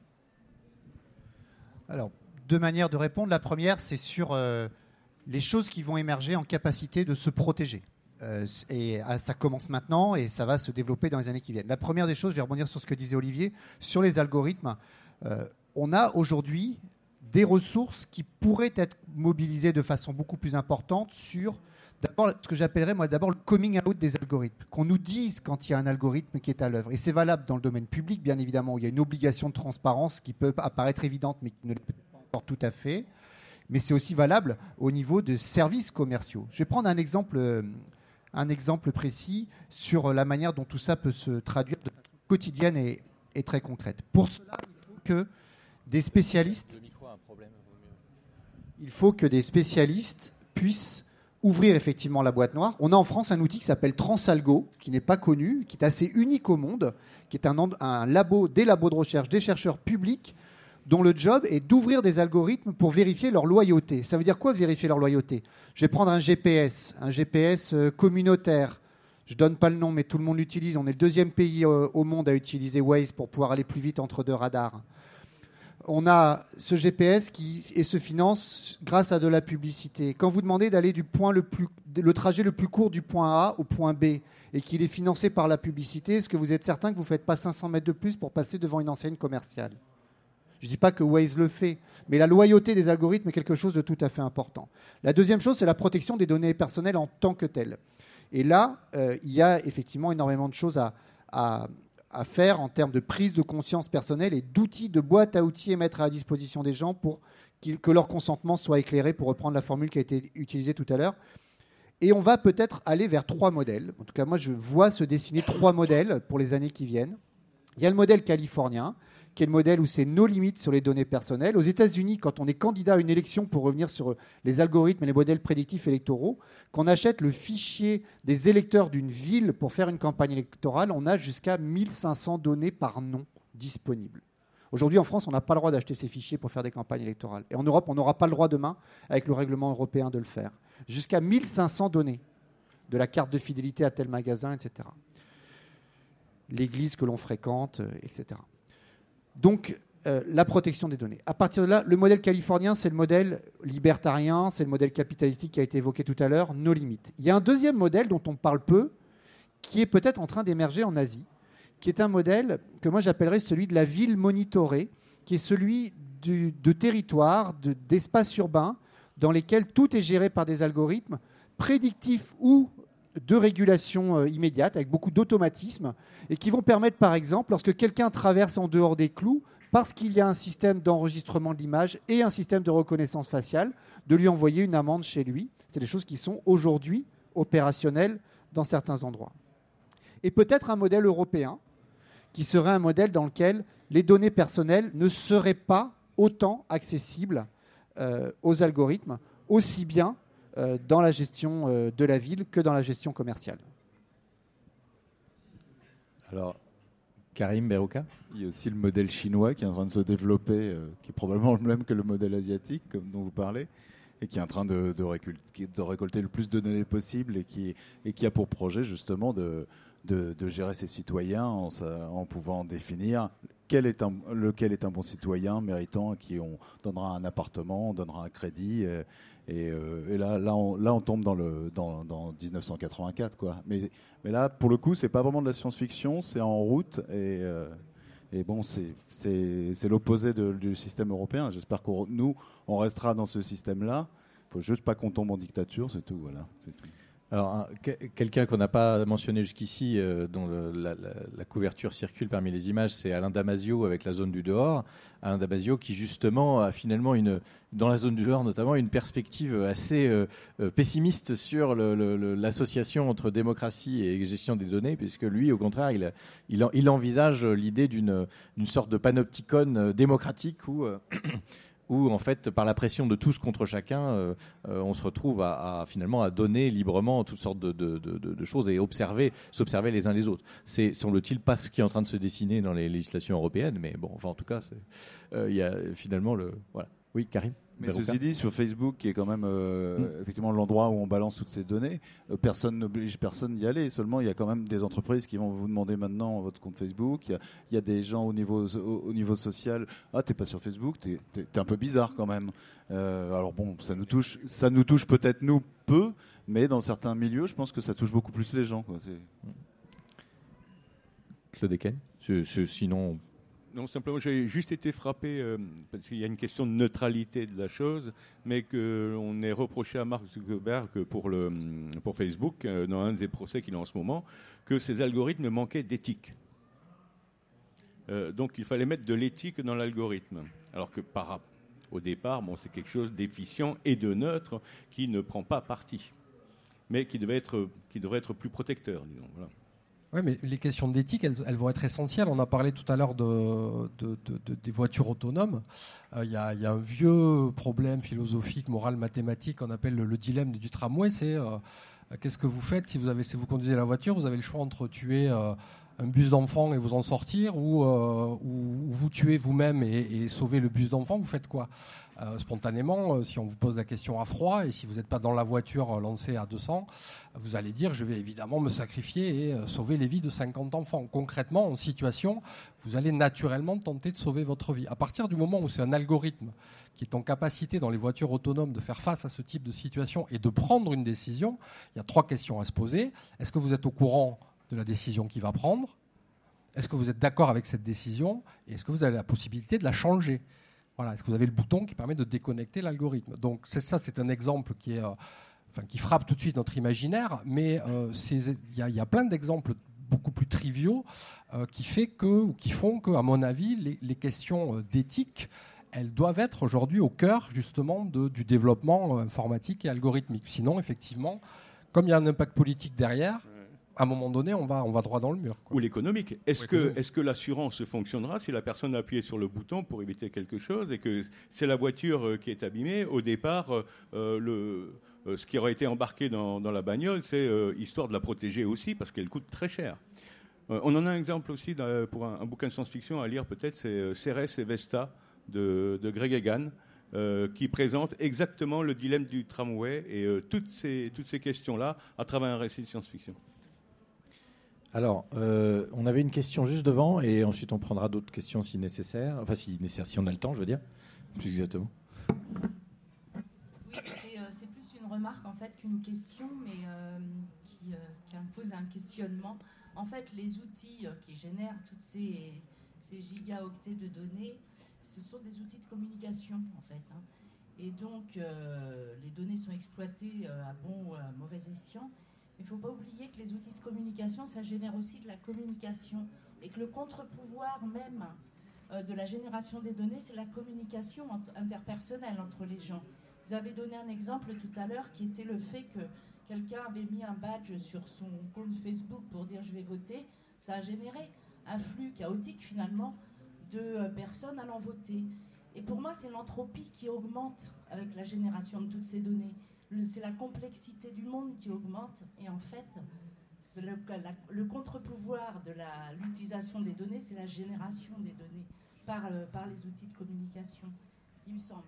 Alors, deux manières de répondre. La première, c'est sur euh, les choses qui vont émerger en capacité de se protéger. Euh, et ah, ça commence maintenant et ça va se développer dans les années qui viennent. La première des choses, je vais rebondir sur ce que disait Olivier, sur les algorithmes. Euh, on a aujourd'hui des ressources qui pourraient être mobilisées de façon beaucoup plus importante sur d'abord ce que j'appellerais moi d'abord le coming out des algorithmes, qu'on nous dise quand il y a un algorithme qui est à l'œuvre. Et c'est valable dans le domaine public, bien évidemment, où il y a une obligation de transparence qui peut apparaître évidente, mais qui ne l'est pas encore tout à fait. Mais c'est aussi valable au niveau de services commerciaux. Je vais prendre un exemple, un exemple précis sur la manière dont tout ça peut se traduire de façon quotidienne et, et très concrète. Pour cela, il faut que des spécialistes, Le micro a un problème. il faut que des spécialistes puissent ouvrir effectivement la boîte noire. On a en France un outil qui s'appelle Transalgo, qui n'est pas connu, qui est assez unique au monde, qui est un, un labo, des labos de recherche, des chercheurs publics, dont le job est d'ouvrir des algorithmes pour vérifier leur loyauté. Ça veut dire quoi, vérifier leur loyauté ? Je vais prendre un G P S, un G P S communautaire. Je ne donne pas le nom, mais tout le monde l'utilise. On est le deuxième pays au monde à utiliser Waze pour pouvoir aller plus vite entre deux radars. On a ce G P S qui et se finance grâce à de la publicité. Quand vous demandez d'aller du point le plus, le trajet le plus court du point A au point B et qu'il est financé par la publicité, est-ce que vous êtes certain que vous ne faites pas cinq cents mètres de plus pour passer devant une enseigne commerciale ? Je ne dis pas que Waze le fait, mais la loyauté des algorithmes est quelque chose de tout à fait important. La deuxième chose, c'est la protection des données personnelles en tant que telles. Et là, euh, il y a effectivement énormément de choses à, à à faire en termes de prise de conscience personnelle et d'outils, de boîtes à outils à mettre à la disposition des gens pour que leur consentement soit éclairé, pour reprendre la formule qui a été utilisée tout à l'heure. Et on va peut-être aller vers trois modèles. En tout cas, moi, je vois se dessiner trois modèles pour les années qui viennent. Il y a le modèle californien, qui est le modèle où c'est no limites sur les données personnelles. Aux États-Unis, quand on est candidat à une élection, pour revenir sur les algorithmes et les modèles prédictifs électoraux, qu'on achète le fichier des électeurs d'une ville pour faire une campagne électorale, on a jusqu'à mille cinq cents données par nom disponibles. Aujourd'hui, en France, on n'a pas le droit d'acheter ces fichiers pour faire des campagnes électorales. Et en Europe, on n'aura pas le droit demain, avec le règlement européen, de le faire. Jusqu'à mille cinq cents données, de la carte de fidélité à tel magasin, et cetera. L'église que l'on fréquente, et cetera. Donc, euh, la protection des données. À partir de là, le modèle californien, c'est le modèle libertarien, c'est le modèle capitalistique qui a été évoqué tout à l'heure, nos limites. Il y a un deuxième modèle dont on parle peu, qui est peut-être en train d'émerger en Asie, qui est un modèle que moi j'appellerais celui de la ville monitorée, qui est celui du, de territoires, de, d'espaces urbains, dans lesquels tout est géré par des algorithmes prédictifs ou de régulation euh, immédiate, avec beaucoup d'automatisme, et qui vont permettre, par exemple, lorsque quelqu'un traverse en dehors des clous, parce qu'il y a un système d'enregistrement de l'image et un système de reconnaissance faciale, de lui envoyer une amende chez lui. C'est des choses qui sont aujourd'hui opérationnelles dans certains endroits. Et peut-être un modèle européen, qui serait un modèle dans lequel les données personnelles ne seraient pas autant accessibles euh, aux algorithmes, aussi bien euh, dans la gestion euh, de la ville que dans la gestion commerciale. Alors, Karim Berouka. Il y a aussi le modèle chinois qui est en train de se développer, euh, qui est probablement le même que le modèle asiatique, comme dont vous parlez, et qui est en train de, de, récolter, de récolter le plus de données possible et qui, et qui a pour projet justement de, de, de gérer ses citoyens en, en pouvant définir quel est un, lequel est un bon citoyen méritant à qui on donnera un appartement, on donnera un crédit. Et, et, euh, et là, là, on, là, on tombe dans, le, dans, dans dix-neuf cent quatre-vingt-quatre, quoi. Mais, mais là, pour le coup, c'est pas vraiment de la science-fiction, c'est en route et, euh, et bon, c'est, c'est, c'est l'opposé de, du système européen. J'espère que nous, on restera dans ce système-là. Il faut juste pas qu'on tombe en dictature, c'est tout. Voilà. C'est tout. Alors, un, quelqu'un qu'on n'a pas mentionné jusqu'ici, euh, dont le, la, la, la couverture circule parmi les images, c'est Alain Damasio avec La Zone du Dehors. Alain Damasio qui, justement, a finalement, une, dans La Zone du Dehors notamment, une perspective assez euh, pessimiste sur le, le, l'association entre démocratie et gestion des données, puisque lui, au contraire, il, il, il envisage l'idée d'une, d'une sorte de panopticon démocratique où... Euh, où en fait, par la pression de tous contre chacun, euh, euh, on se retrouve à, à finalement à donner librement toutes sortes de, de, de, de choses et observer, s'observer les uns les autres. C'est, semble-t-il, pas ce qui est en train de se dessiner dans les législations européennes, mais bon, enfin, en tout cas, il euh, y a finalement le, voilà. Oui, Karim. Mais Berouka. Ceci dit, sur Facebook, qui est quand même euh, mmh. effectivement l'endroit où on balance toutes ces données, euh, personne n'oblige personne d'y aller. Seulement, il y a quand même des entreprises qui vont vous demander maintenant votre compte Facebook. Il y a, il y a des gens au niveau, au, au niveau social. Ah, t'es pas sur Facebook, t'es, t'es, t'es un peu bizarre quand même. Euh, alors bon, ça nous touche, ça nous touche peut-être nous peu, mais dans certains milieux, je pense que ça touche beaucoup plus les gens, quoi. C'est... Claude Eken. C'est, c'est, sinon. Non, simplement, j'ai juste été frappé, euh, parce qu'il y a une question de neutralité de la chose, mais qu'on est reproché à Mark Zuckerberg que pour, le, pour Facebook, euh, dans un des procès qu'il a en ce moment, que ces algorithmes manquaient d'éthique. Euh, donc il fallait mettre de l'éthique dans l'algorithme. Alors que par, au départ, bon, c'est quelque chose d'efficient et de neutre qui ne prend pas parti, mais qui devait être, qui devrait être plus protecteur, disons. Voilà. Oui, mais les questions d'éthique, elles, elles vont être essentielles. On a parlé tout à l'heure de, de, de, de, des voitures autonomes. Il euh, y, y a un vieux problème philosophique, moral, mathématique qu'on appelle le, le dilemme du tramway. C'est euh, qu'est-ce que vous faites si vous, avez, si vous conduisez la voiture, vous avez le choix entre tuer euh, un bus d'enfant et vous en sortir, ou, euh, ou, ou vous tuez vous-même et, et sauver le bus d'enfant. Vous faites quoi ? Euh, spontanément, euh, si on vous pose la question à froid et si vous n'êtes pas dans la voiture euh, lancée à deux cents, vous allez dire je vais évidemment me sacrifier et euh, sauver les vies de cinquante enfants. Concrètement, en situation, vous allez naturellement tenter de sauver votre vie. À partir du moment où c'est un algorithme qui est en capacité dans les voitures autonomes de faire face à ce type de situation et de prendre une décision, il y a trois questions à se poser. Est-ce que vous êtes au courant de la décision qu'il va prendre ? Est-ce que vous êtes d'accord avec cette décision ? Et est-ce que vous avez la possibilité de la changer ? Voilà, est-ce que vous avez le bouton qui permet de déconnecter l'algorithme ? Donc c'est ça, c'est un exemple qui, est, euh, enfin, qui frappe tout de suite notre imaginaire, mais il y, y a plein d'exemples beaucoup plus triviaux euh, qui, fait que, ou qui font que, à mon avis, les, les questions d'éthique, elles doivent être aujourd'hui au cœur justement de, du développement informatique et algorithmique. Sinon, effectivement, comme il y a un impact politique derrière, à un moment donné, on va, on va droit dans le mur, quoi. Ou l'économique. Est-ce que, est-ce que l'assurance fonctionnera si la personne a appuyé sur le bouton pour éviter quelque chose et que c'est la voiture qui est abîmée ? Au départ, euh, le, euh, ce qui aurait été embarqué dans, dans la bagnole, c'est euh, histoire de la protéger aussi parce qu'elle coûte très cher. Euh, on en a un exemple aussi dans, pour un, un bouquin de science-fiction à lire peut-être, c'est euh, Cérès et Vesta de, de Greg Egan. Euh, qui présente exactement le dilemme du tramway et euh, toutes ces, toutes ces questions-là à travers un récit de science-fiction. Alors, euh, on avait une question juste devant, et ensuite on prendra d'autres questions si nécessaire. Enfin, si nécessaire, si on a le temps, je veux dire. Plus exactement. Oui, c'était, euh, c'est plus une remarque en fait qu'une question, mais euh, qui, euh, qui impose un questionnement. En fait, les outils euh, qui génèrent toutes ces, ces gigaoctets de données, ce sont des outils de communication en fait. Hein. Et donc, euh, les données sont exploitées euh, à bon ou à mauvais escient. Il ne faut pas oublier que les outils de communication, ça génère aussi de la communication. Et que le contre-pouvoir même euh, de la génération des données, c'est la communication entre, interpersonnelle entre les gens. Vous avez donné un exemple tout à l'heure qui était le fait que quelqu'un avait mis un badge sur son compte Facebook pour dire « je vais voter ». Ça a généré un flux chaotique finalement de euh, personnes allant voter. Et pour moi, c'est l'entropie qui augmente avec la génération de toutes ces données. C'est la complexité du monde qui augmente, et en fait, c'est le, la, le contre-pouvoir de la, l'utilisation des données, c'est la génération des données par, euh, par les outils de communication, il me semble.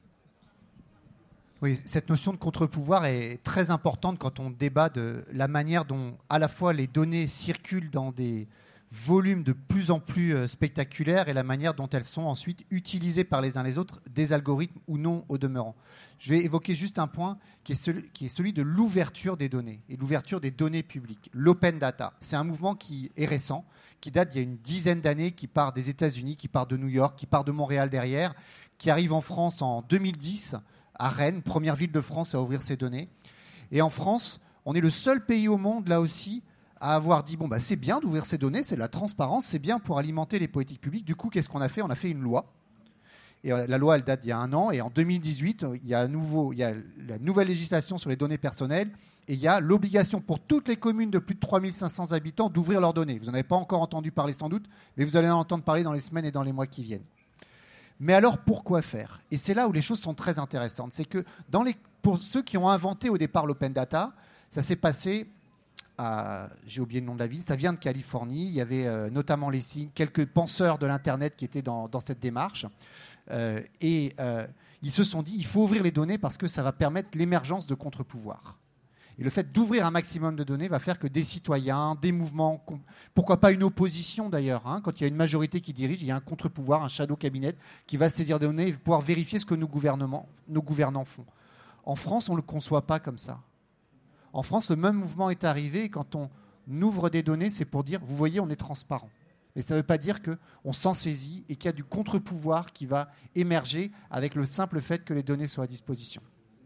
Oui, cette notion de contre-pouvoir est très importante quand on débat de la manière dont, à la fois, les données circulent dans des volumes de plus en plus spectaculaires et la manière dont elles sont ensuite utilisées par les uns les autres, des algorithmes ou non au demeurant. Je vais évoquer juste un point qui est celui, qui est celui de l'ouverture des données et l'ouverture des données publiques, l'open data. C'est un mouvement qui est récent, qui date d'il y a une dizaine d'années, qui part des États-Unis, qui part de New York, qui part de Montréal derrière, qui arrive en France en deux mille dix, à Rennes, première ville de France à ouvrir ces données. Et en France, on est le seul pays au monde, là aussi, à avoir dit, bon, bah, c'est bien d'ouvrir ces données, c'est de la transparence, c'est bien pour alimenter les politiques publiques. Du coup, qu'est-ce qu'on a fait ? On a fait une loi. Et la loi, elle date d'il y a un an. Et en deux mille dix-huit, il y a, à nouveau, il y a la nouvelle législation sur les données personnelles. Et il y a l'obligation pour toutes les communes de plus de trois mille cinq cents habitants d'ouvrir leurs données. Vous n'en avez pas encore entendu parler sans doute, mais vous allez en entendre parler dans les semaines et dans les mois qui viennent. Mais alors, pourquoi faire ? Et c'est là où les choses sont très intéressantes. C'est que dans les, pour ceux qui ont inventé au départ l'open data, ça s'est passé... À, j'ai oublié le nom de la ville, ça vient de Californie. Il y avait euh, notamment les signes, quelques penseurs de l'Internet qui étaient dans, dans cette démarche. Euh, et euh, ils se sont dit, il faut ouvrir les données parce que ça va permettre l'émergence de contre-pouvoirs. Et le fait d'ouvrir un maximum de données va faire que des citoyens, des mouvements, pourquoi pas une opposition d'ailleurs, hein, quand il y a une majorité qui dirige, il y a un contre-pouvoir, un shadow cabinet qui va saisir des données et pouvoir vérifier ce que nos, gouvernements, nos gouvernants font. En France, on ne le conçoit pas comme ça. En France, le même mouvement est arrivé et quand on ouvre des données, c'est pour dire, vous voyez, on est transparent. Mais ça ne veut pas dire qu'on s'en saisit et qu'il y a du contre-pouvoir qui va émerger avec le simple fait que les données soient à disposition.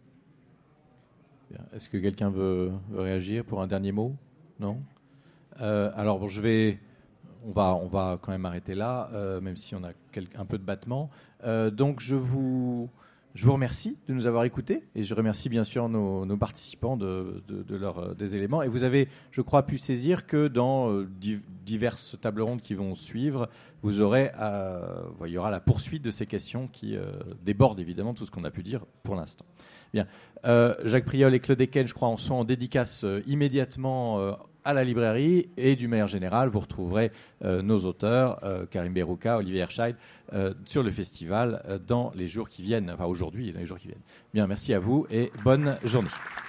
Bien. Est-ce que quelqu'un veut, veut réagir pour un dernier mot ? Non ? euh, Alors, bon, je vais... On va, on va quand même arrêter là, euh, même si on a quelques, un peu de battement. Euh, donc, je vous... Je vous remercie de nous avoir écoutés et je remercie bien sûr nos, nos participants de, de, de leur, des éléments. Et vous avez, je crois, pu saisir que dans euh, diverses tables rondes qui vont suivre, vous aurez, euh, il y aura la poursuite de ces questions qui euh, débordent évidemment tout ce qu'on a pu dire pour l'instant. Bien, euh, Jacques Priol et Claude Eken, je crois, en sont en dédicace euh, immédiatement euh, à la librairie et d'une manière générale, vous retrouverez euh, nos auteurs, euh, Karim Berouka, Olivier Herscheid, euh, sur le festival euh, dans les jours qui viennent, enfin aujourd'hui et dans les jours qui viennent. Bien, merci à vous et bonne journée.